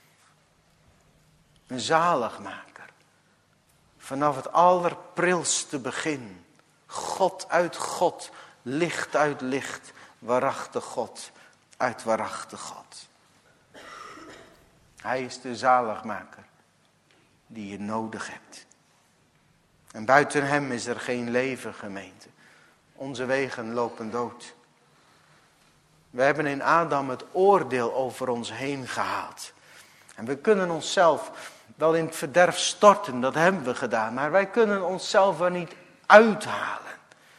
Een zaligmaker. Vanaf het allerprilste begin. God uit God. Licht uit licht. Waarachtig God uit waarachtig God. Hij is de zaligmaker die je nodig hebt. En buiten hem is er geen leven, gemeente. Onze wegen lopen dood. We hebben in Adam het oordeel over ons heen gehaald. En we kunnen onszelf wel in het verderf storten, dat hebben we gedaan. Maar wij kunnen onszelf er niet uithalen.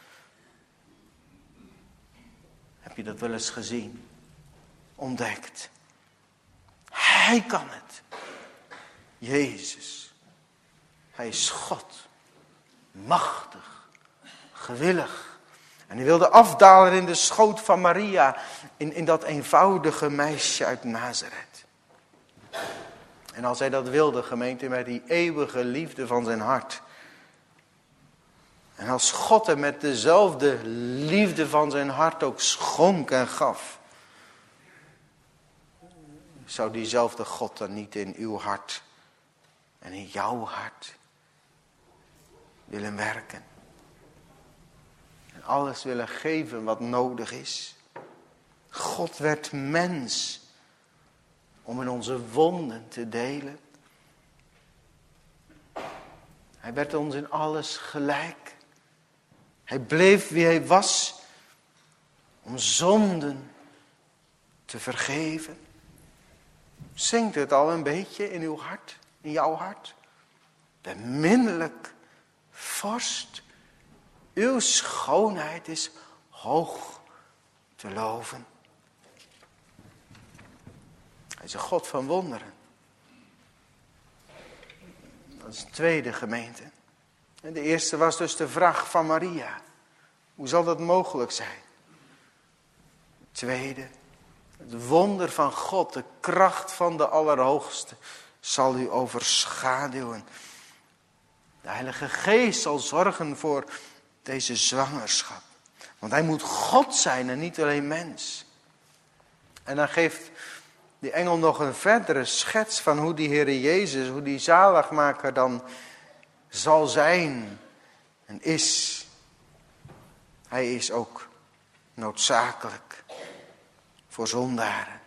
Heb je dat wel eens gezien? Ontdekt. Hij kan het. Jezus. Hij is God. Machtig. Gewillig. En hij wilde afdalen in de schoot van Maria. In dat eenvoudige meisje uit Nazareth. En als hij dat wilde, gemeente, met die eeuwige liefde van zijn hart. En als God hem met dezelfde liefde van zijn hart ook schonk en gaf. Zou diezelfde God dan niet in uw hart en in jouw hart willen werken? En alles willen geven wat nodig is. God werd mens om in onze wonden te delen. Hij werd ons in alles gelijk. Hij bleef wie hij was om zonden te vergeven. Zingt het al een beetje in uw hart, in jouw hart? Beminnelijk vorst, uw schoonheid is hoog te loven. Hij is een God van wonderen. Dat is de tweede gemeente. En de eerste was dus de vraag van Maria. Hoe zal dat mogelijk zijn? De tweede, het wonder van God, de kracht van de Allerhoogste, zal u overschaduwen. De Heilige Geest zal zorgen voor deze zwangerschap. Want hij moet God zijn en niet alleen mens. En dan geeft die engel nog een verdere schets van hoe die Heere Jezus, hoe die zaligmaker dan zal zijn en is. Hij is ook noodzakelijk voor zondaren.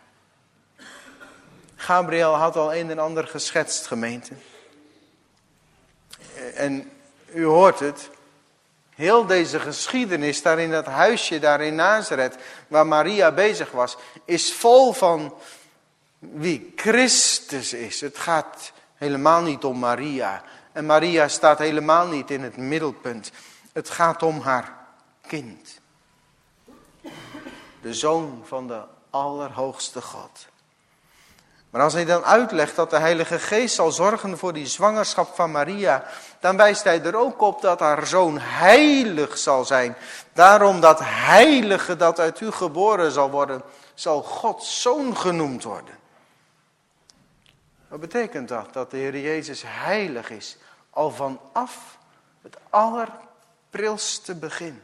Gabriel had al een en ander geschetst, gemeente. En u hoort het. Heel deze geschiedenis daar in dat huisje daar in Nazareth, waar Maria bezig was, is vol van wie Christus is. Het gaat helemaal niet om Maria. En Maria staat helemaal niet in het middelpunt. Het gaat om haar kind. De zoon van de Allerhoogste God. Maar als hij dan uitlegt dat de Heilige Geest zal zorgen voor die zwangerschap van Maria, dan wijst hij er ook op dat haar zoon heilig zal zijn. Daarom dat heilige dat uit u geboren zal worden, zal Gods zoon genoemd worden. Wat betekent dat? Dat de Heer Jezus heilig is, al vanaf het allerprilste begin.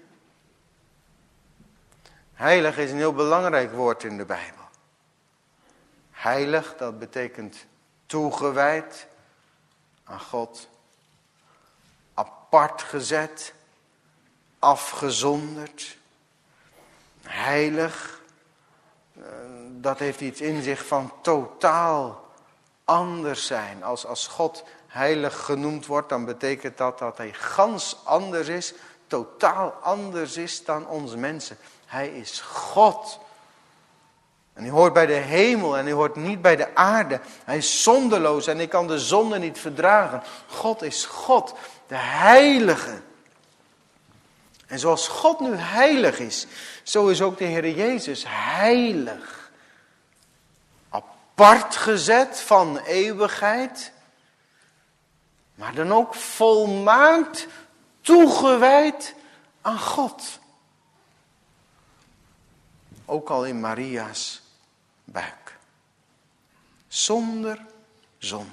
Heilig is een heel belangrijk woord in de Bijbel. Heilig, dat betekent toegewijd aan God. Apart gezet, afgezonderd. Heilig, dat heeft iets in zich van totaal anders zijn. Als God heilig genoemd wordt, dan betekent dat hij gans anders is, totaal anders is dan ons mensen. Hij is God. En hij hoort bij de hemel en hij hoort niet bij de aarde. Hij is zondeloos en hij kan de zonde niet verdragen. God is God, de heilige. En zoals God nu heilig is, zo is ook de Heer Jezus heilig. Apart gezet van eeuwigheid, maar dan ook volmaakt toegewijd aan God. Ook al in Maria's buik. Zonder zonde.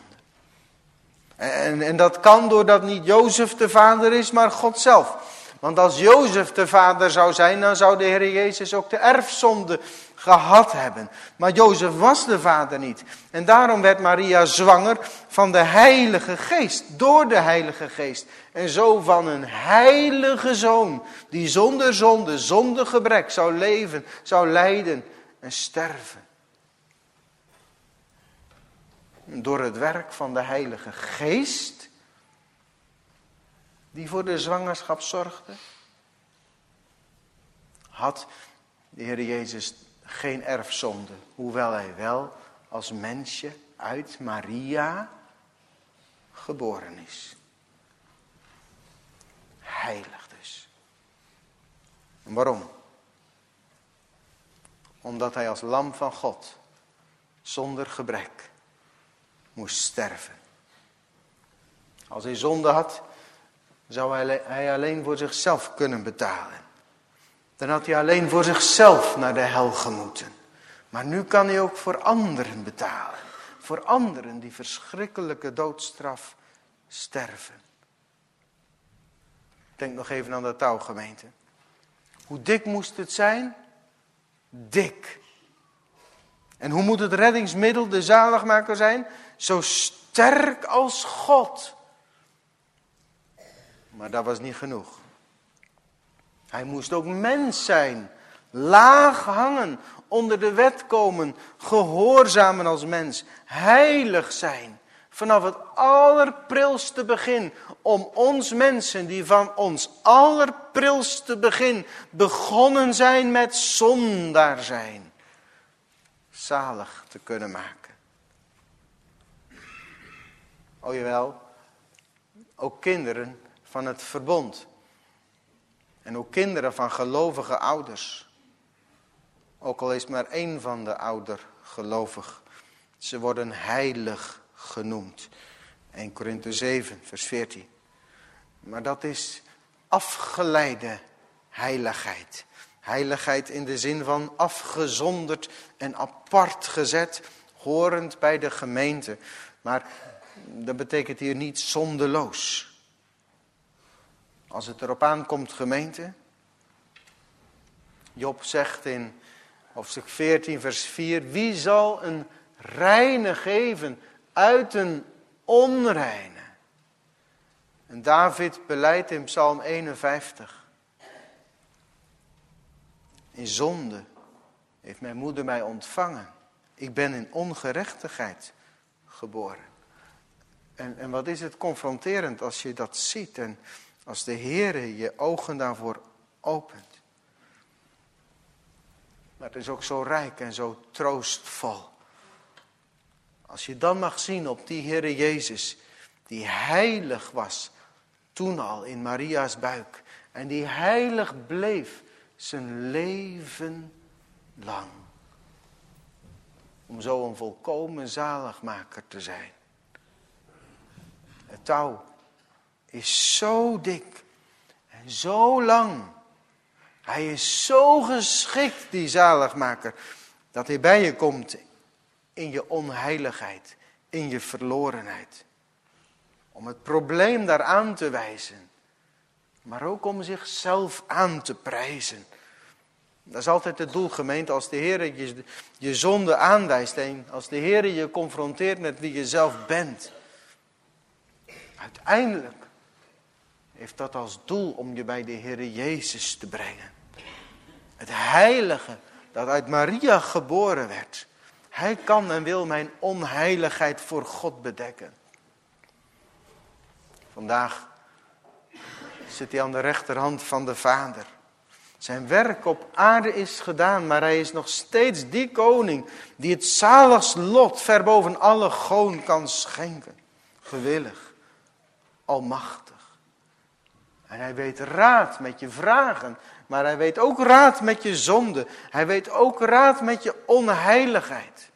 En dat kan doordat niet Jozef de vader is, maar God zelf. Want als Jozef de vader zou zijn, dan zou de Heer Jezus ook de erfzonde gehad hebben. Maar Jozef was de vader niet. En daarom werd Maria zwanger van de Heilige Geest. Door de Heilige Geest. En zo van een heilige zoon. Die zonder zonde, zonder gebrek zou leven, zou lijden en sterven. Door het werk van de Heilige Geest, die voor de zwangerschap zorgde, had de Heer Jezus geen erfzonde. Hoewel hij wel als mensje uit Maria geboren is. Heilig dus. En waarom? Omdat hij als lam van God zonder gebrek moest sterven. Als hij zonde had, zou hij alleen voor zichzelf kunnen betalen. Dan had hij alleen voor zichzelf naar de hel gemoeten. Maar nu kan hij ook voor anderen betalen. Voor anderen die verschrikkelijke doodstraf sterven. Denk nog even aan de touwgemeente. Hoe dik moest het zijn? Dik. En hoe moet het reddingsmiddel, de zaligmaker zijn? Zo sterk als God. Maar dat was niet genoeg. Hij moest ook mens zijn. Laag hangen, onder de wet komen, gehoorzamen als mens. Heilig zijn, vanaf het allerprilste begin, om ons mensen die van ons allerprilste begin begonnen zijn met zondaar zijn, zalig te kunnen maken. O jawel, ook kinderen van het verbond. En ook kinderen van gelovige ouders. Ook al is maar één van de ouder gelovig. Ze worden heilig genoemd. 1 Korinthe 7 vers 14. Maar dat is afgeleide heiligheid. Heiligheid in de zin van afgezonderd en apart gezet, horend bij de gemeente. Maar dat betekent hier niet zondeloos. Als het erop aankomt, gemeente. Job zegt in hoofdstuk 14 vers 4. Wie zal een reine geven uit een onreine? En David belijdt in Psalm 51. In zonde heeft mijn moeder mij ontvangen. Ik ben in ongerechtigheid geboren. En wat is het confronterend als je dat ziet en als de Heere je ogen daarvoor opent. Maar het is ook zo rijk en zo troostvol. Als je dan mag zien op die Heere Jezus, die heilig was toen al in Maria's buik. En die heilig bleef zijn leven lang. Om zo een volkomen zaligmaker te zijn. Het touw is zo dik en zo lang. Hij is zo geschikt, die zaligmaker, dat hij bij je komt in je onheiligheid, in je verlorenheid. Om het probleem daar aan te wijzen, maar ook om zichzelf aan te prijzen. Dat is altijd het doel, gemeente, als de Heer je zonde aanwijst en als de Heer je confronteert met wie je zelf bent. Uiteindelijk heeft dat als doel om je bij de Heer Jezus te brengen. Het heilige dat uit Maria geboren werd. Hij kan en wil mijn onheiligheid voor God bedekken. Vandaag zit hij aan de rechterhand van de Vader. Zijn werk op aarde is gedaan, maar hij is nog steeds die koning die het zaligst lot ver boven alle goon kan schenken. Gewillig, almachtig. En hij weet raad met je vragen, maar hij weet ook raad met je zonde. Hij weet ook raad met je onheiligheid.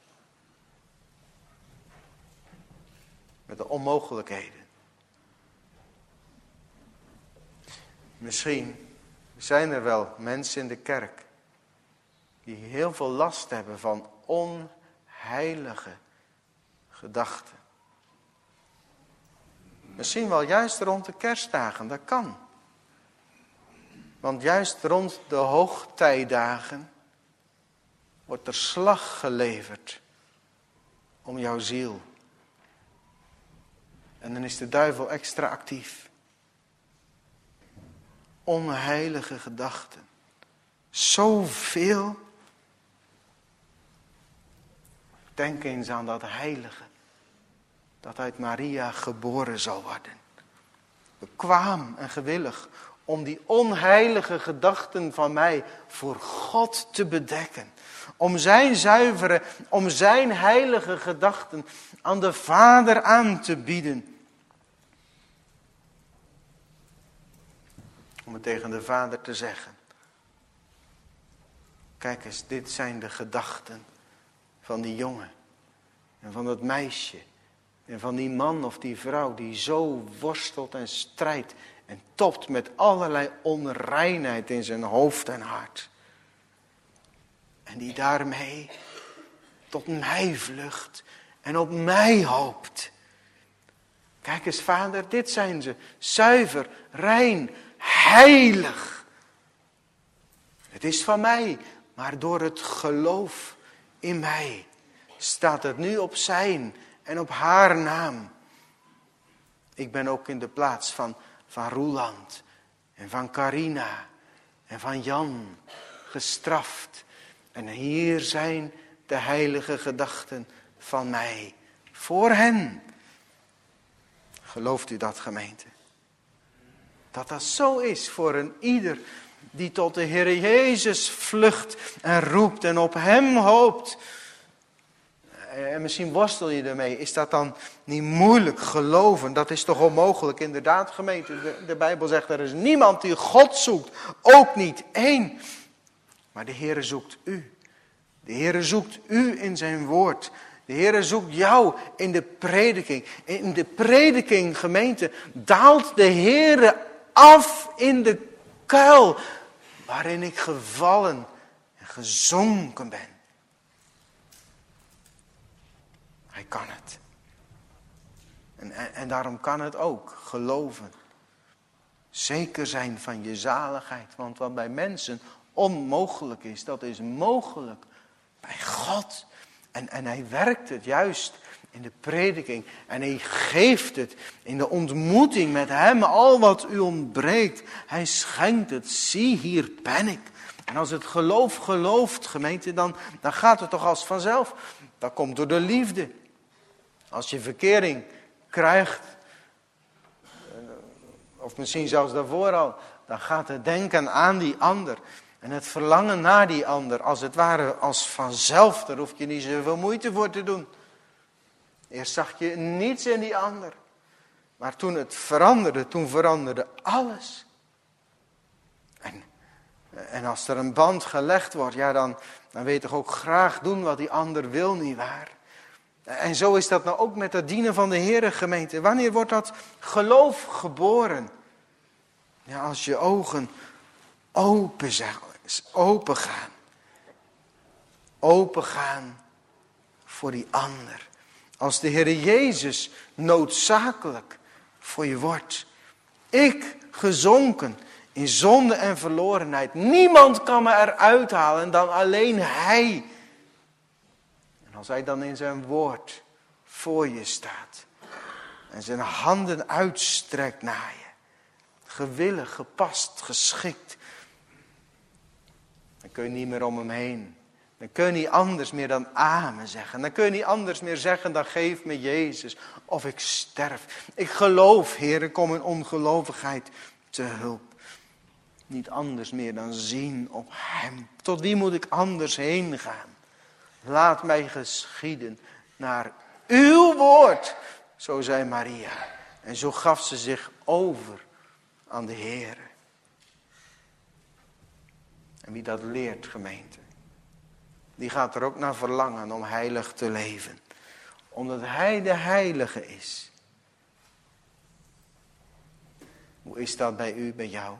Met de onmogelijkheden. Misschien zijn er wel mensen in de kerk die heel veel last hebben van onheilige gedachten. Misschien wel juist rond de kerstdagen, dat kan. Want juist rond de hoogtijdagen wordt er slag geleverd om jouw ziel. En dan is de duivel extra actief. Onheilige gedachten. Zoveel. Denk eens aan dat heilige. Dat uit Maria geboren zal worden. Bekwaam en gewillig. Om die onheilige gedachten van mij voor God te bedekken. Om zijn zuivere, om zijn heilige gedachten aan de Vader aan te bieden. Om het tegen de Vader te zeggen. Kijk eens, dit zijn de gedachten van die jongen. En van dat meisje. En van die man of die vrouw die zo worstelt en strijdt. En topt met allerlei onreinheid in zijn hoofd en hart. En die daarmee tot mij vlucht. En op mij hoopt. Kijk eens, Vader, dit zijn ze. Zuiver, rein, heilig. Het is van mij, maar door het geloof in mij staat het nu op zijn en op haar naam. Ik ben ook in de plaats van Roeland en van Carina en van Jan gestraft. En hier zijn de heilige gedachten van mij voor hen Gelooft u dat, gemeente? Dat dat zo is voor een ieder die tot de Heer Jezus vlucht en roept en op hem hoopt. En misschien worstel je ermee. Is dat dan niet moeilijk geloven? Dat is toch onmogelijk? Inderdaad, gemeente. De Bijbel zegt er is niemand die God zoekt. Ook niet één. Maar de Heer zoekt u. De Heer zoekt u in zijn woord. De Heer zoekt jou in de prediking. In de prediking, gemeente, daalt de Heer af in de kuil waarin ik gevallen en gezonken ben. Hij kan het. En daarom kan het ook, geloven. Zeker zijn van je zaligheid. Want wat bij mensen onmogelijk is, dat is mogelijk bij God. En hij werkt het juist in de prediking. En hij geeft het in de ontmoeting met hem. Al wat u ontbreekt. Hij schenkt het. Zie, hier ben ik. En als het geloof gelooft, gemeente, dan gaat het toch als vanzelf. Dat komt door de liefde. Als je verkering krijgt, of misschien zelfs daarvoor al, dan gaat het denken aan die ander. En het verlangen naar die ander, als het ware als vanzelf. Daar hoef je niet zoveel moeite voor te doen. Eerst zag je niets in die ander. Maar toen het veranderde, toen veranderde alles. En als er een band gelegd wordt, ja, dan wil je toch ook graag doen wat die ander wil, nietwaar? En zo is dat nou ook met het dienen van de Heere, gemeente. Wanneer wordt dat geloof geboren? Ja, als je ogen open gaan. Open gaan voor die ander. Als de Heere Jezus noodzakelijk voor je wordt. Ik gezonken in zonde en verlorenheid. Niemand kan me eruit halen dan alleen Hij. En als Hij dan in zijn woord voor je staat. En zijn handen uitstrekt naar je. Gewillig, gepast, geschikt. Dan kun je niet meer om hem heen. Dan kun je niet anders meer dan amen zeggen. Dan kun je niet anders meer zeggen dan geef me Jezus. Of ik sterf. Ik geloof, Heer, ik kom in ongelovigheid te hulp. Niet anders meer dan zien op hem. Tot wie moet ik anders heen gaan? Laat mij geschieden naar uw woord. Zo zei Maria. En zo gaf ze zich over aan de Heer. En wie dat leert, gemeente, die gaat er ook naar verlangen om heilig te leven. Omdat Hij de heilige is. Hoe is dat bij u, bij jou?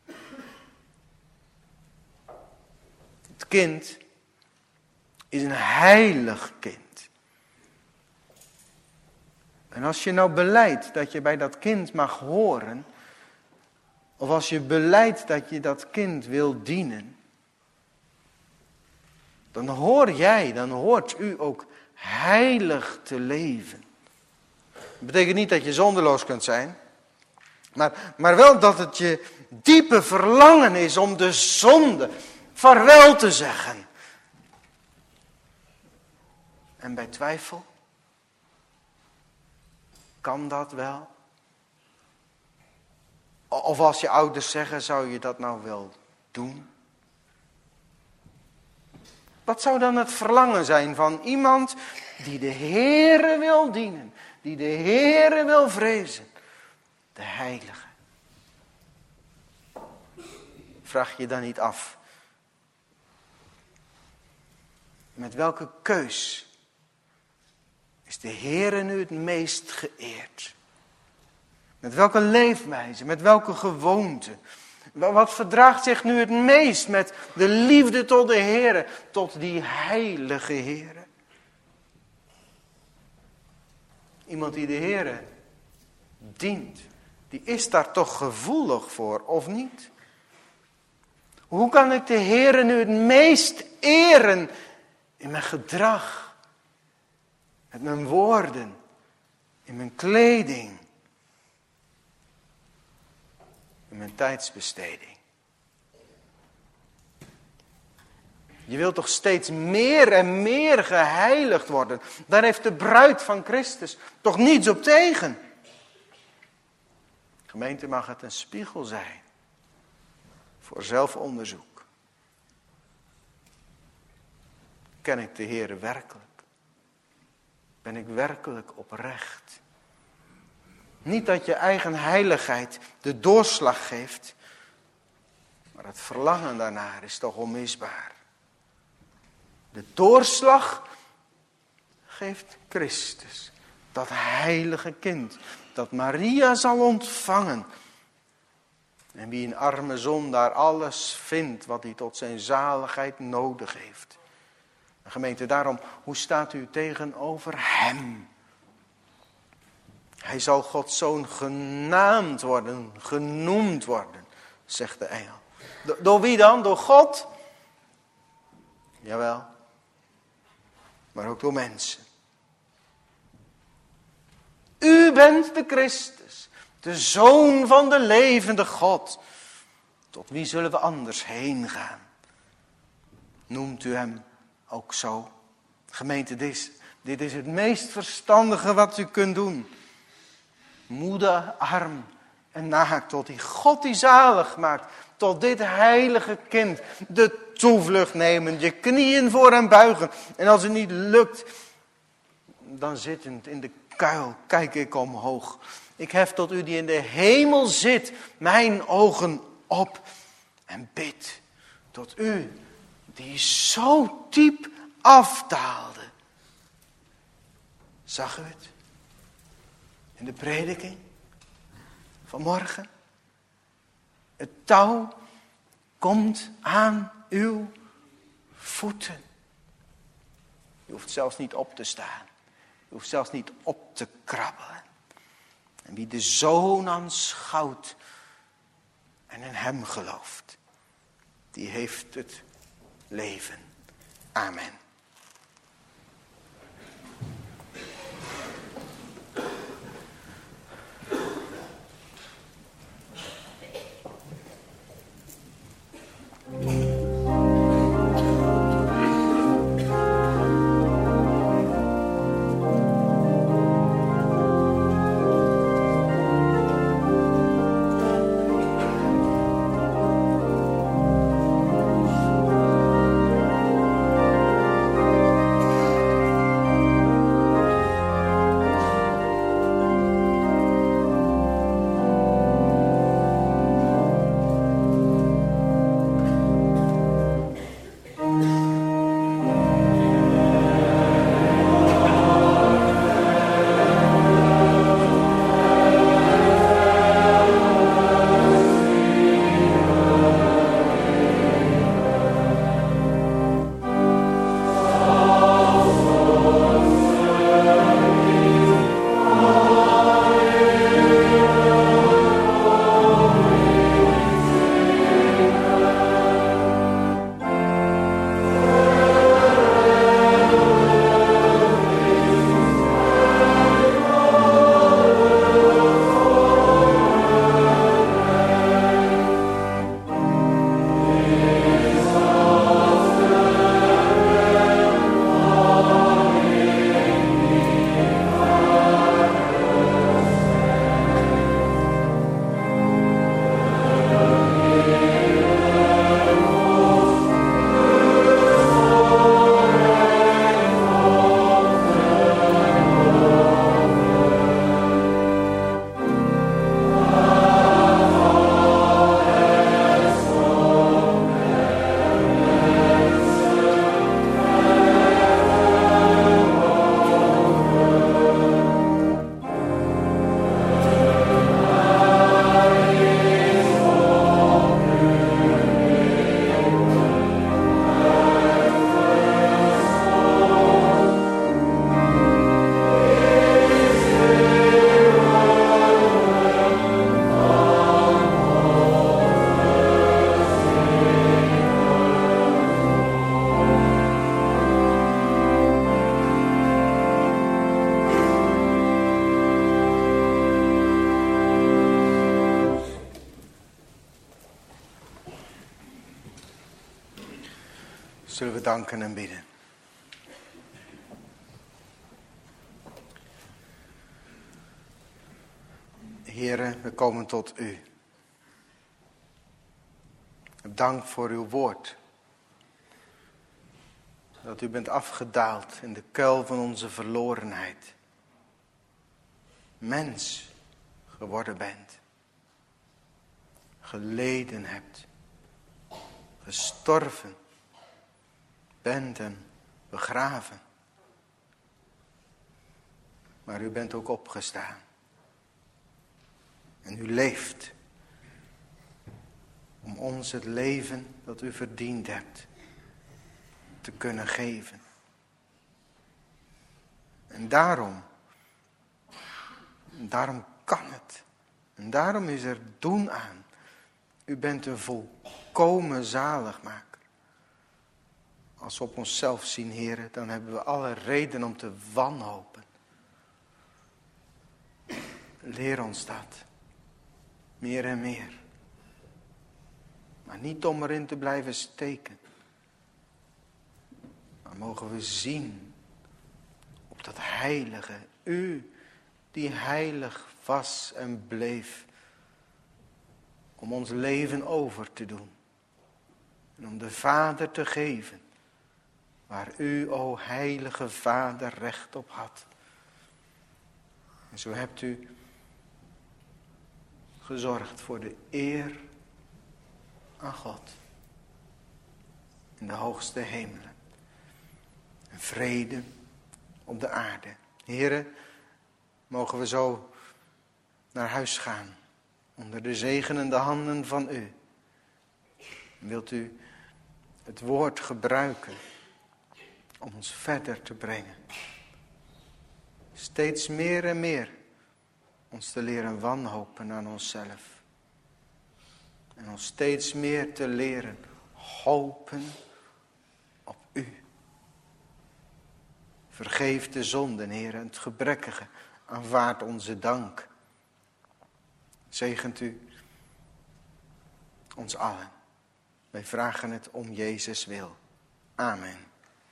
Het kind is een heilig kind. En als je nou belijdt dat je bij dat kind mag horen, of als je belijdt dat je dat kind wil dienen, dan hoort u ook heilig te leven. Dat betekent niet dat je zonderloos kunt zijn, maar wel dat het je diepe verlangen is om de zonde vaarwel te zeggen. En bij twijfel, kan dat wel? Of als je ouders zeggen, zou je dat nou wel doen? Wat zou dan het verlangen zijn van iemand die de Heere wil dienen, die de Heere wil vrezen, de Heilige? Vraag je dan niet af, met welke keus is de Heere nu het meest geëerd? Met welke leefwijze, met welke gewoonte? Wat verdraagt zich nu het meest met de liefde tot de Heere, tot die heilige Heere? Iemand die de Heere dient, die is daar toch gevoelig voor, of niet? Hoe kan ik de Heere nu het meest eren in mijn gedrag, met mijn woorden, in mijn kleding, in mijn tijdsbesteding? Je wilt toch steeds meer en meer geheiligd worden. Daar heeft de bruid van Christus toch niets op tegen. Gemeente, mag het een spiegel zijn voor zelfonderzoek. Ken ik de Heere werkelijk? Ben ik werkelijk oprecht? Niet dat je eigen heiligheid de doorslag geeft, maar het verlangen daarnaar is toch onmisbaar. De doorslag geeft Christus, dat heilige kind, dat Maria zal ontvangen. En wie een arme zondaar alles vindt wat hij tot zijn zaligheid nodig heeft. Gemeente, daarom, hoe staat u tegenover hem? Hij zal Gods zoon genaamd worden, genoemd worden, zegt de engel. Door wie dan? Door God? Jawel. Maar ook door mensen. U bent de Christus, de Zoon van de levende God. Tot wie zullen we anders heen gaan? Noemt u hem ook zo? Gemeente, dit is het meest verstandige wat u kunt doen. Moeder, arm en naakt tot die God die zalig maakt. Tot dit heilige kind de toevlucht nemen. Je knieën voor hem buigen. En als het niet lukt, dan zittend in de kuil kijk ik omhoog. Ik hef tot u die in de hemel zit mijn ogen op. En bid tot u die zo diep afdaalde. Zag u het? In de prediking vanmorgen. Het touw komt aan uw voeten. Je hoeft zelfs niet op te staan. Je hoeft zelfs niet op te krabbelen. En wie de Zoon aanschouwt en in hem gelooft, die heeft het leven. Amen. Zullen we danken en bidden. Heere, we komen tot u. Dank voor uw woord. Dat u bent afgedaald in de kuil van onze verlorenheid. Mens geworden bent. Geleden hebt. Gestorven bent en begraven. Maar u bent ook opgestaan. En u leeft. Om ons het leven dat u verdiend hebt te kunnen geven. En daarom kan het. En daarom is er doen aan. U bent een volkomen zaligmaker. Als we op onszelf zien, Heere, dan hebben we alle reden om te wanhopen. Leer ons dat. Meer en meer. Maar niet om erin te blijven steken. Maar mogen we zien op dat heilige, u die heilig was en bleef. Om ons leven over te doen. En om de Vader te geven. Waar u, o heilige Vader, recht op had. En zo hebt u gezorgd voor de eer aan God. In de hoogste hemelen. En vrede op de aarde. Here, mogen we zo naar huis gaan. Onder de zegenende handen van u. Wilt u het woord gebruiken. Om ons verder te brengen. Steeds meer en meer. Ons te leren wanhopen aan onszelf. En ons steeds meer te leren hopen op u. Vergeef de zonden, Heer, en het gebrekkige. Aanvaard onze dank. Zegent u ons allen. Wij vragen het om Jezus wil. Amen.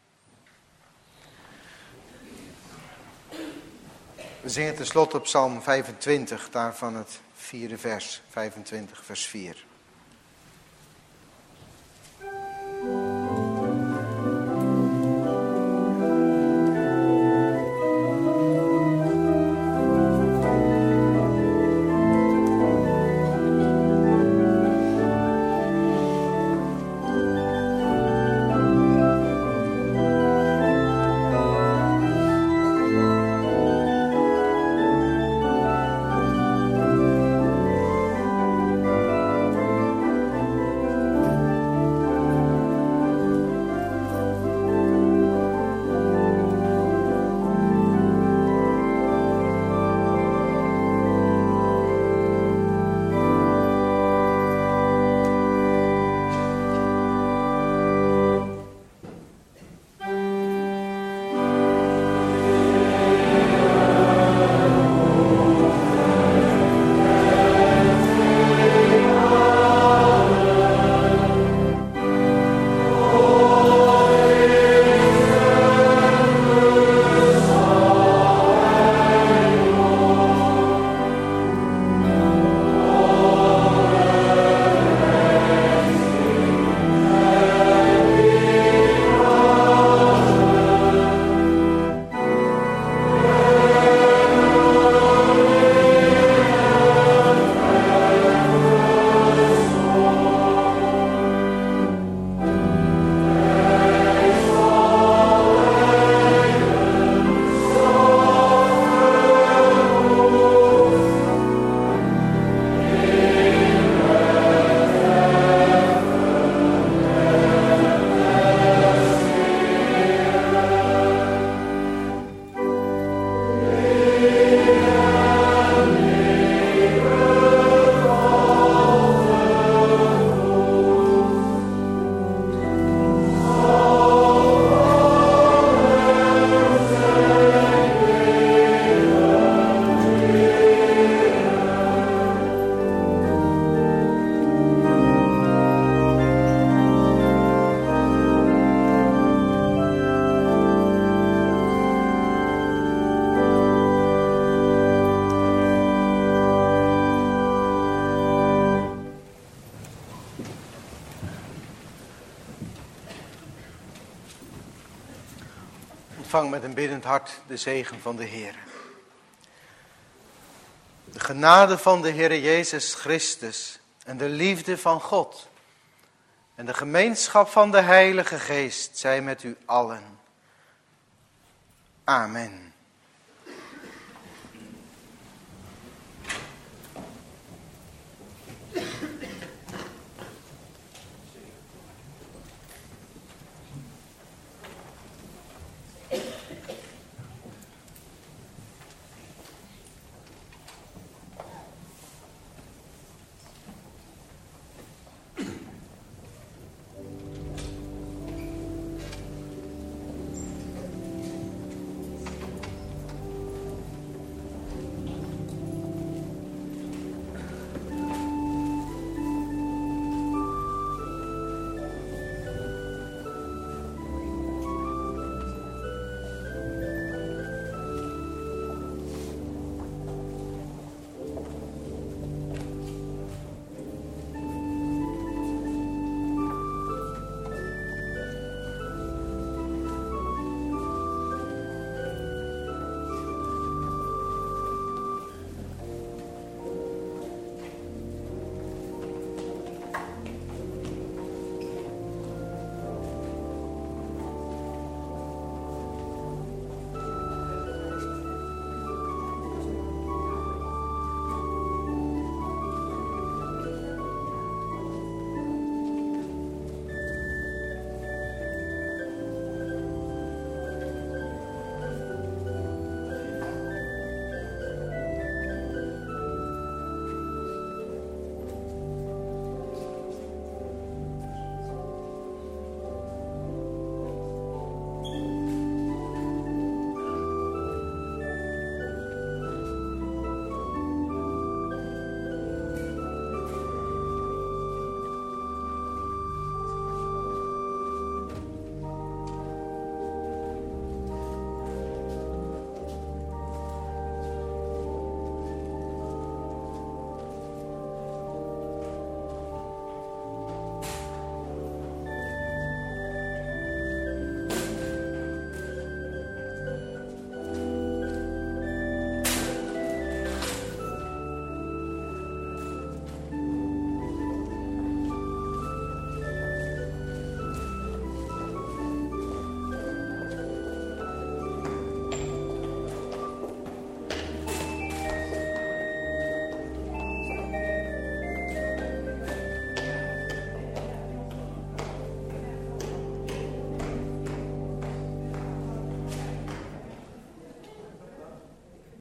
We zingen tenslotte op Psalm 25, daarvan het 4e vers, 25 vers 4. Ontvang met een biddend hart de zegen van de Heer. De genade van de Heer Jezus Christus en de liefde van God en de gemeenschap van de Heilige Geest zij met u allen. Amen.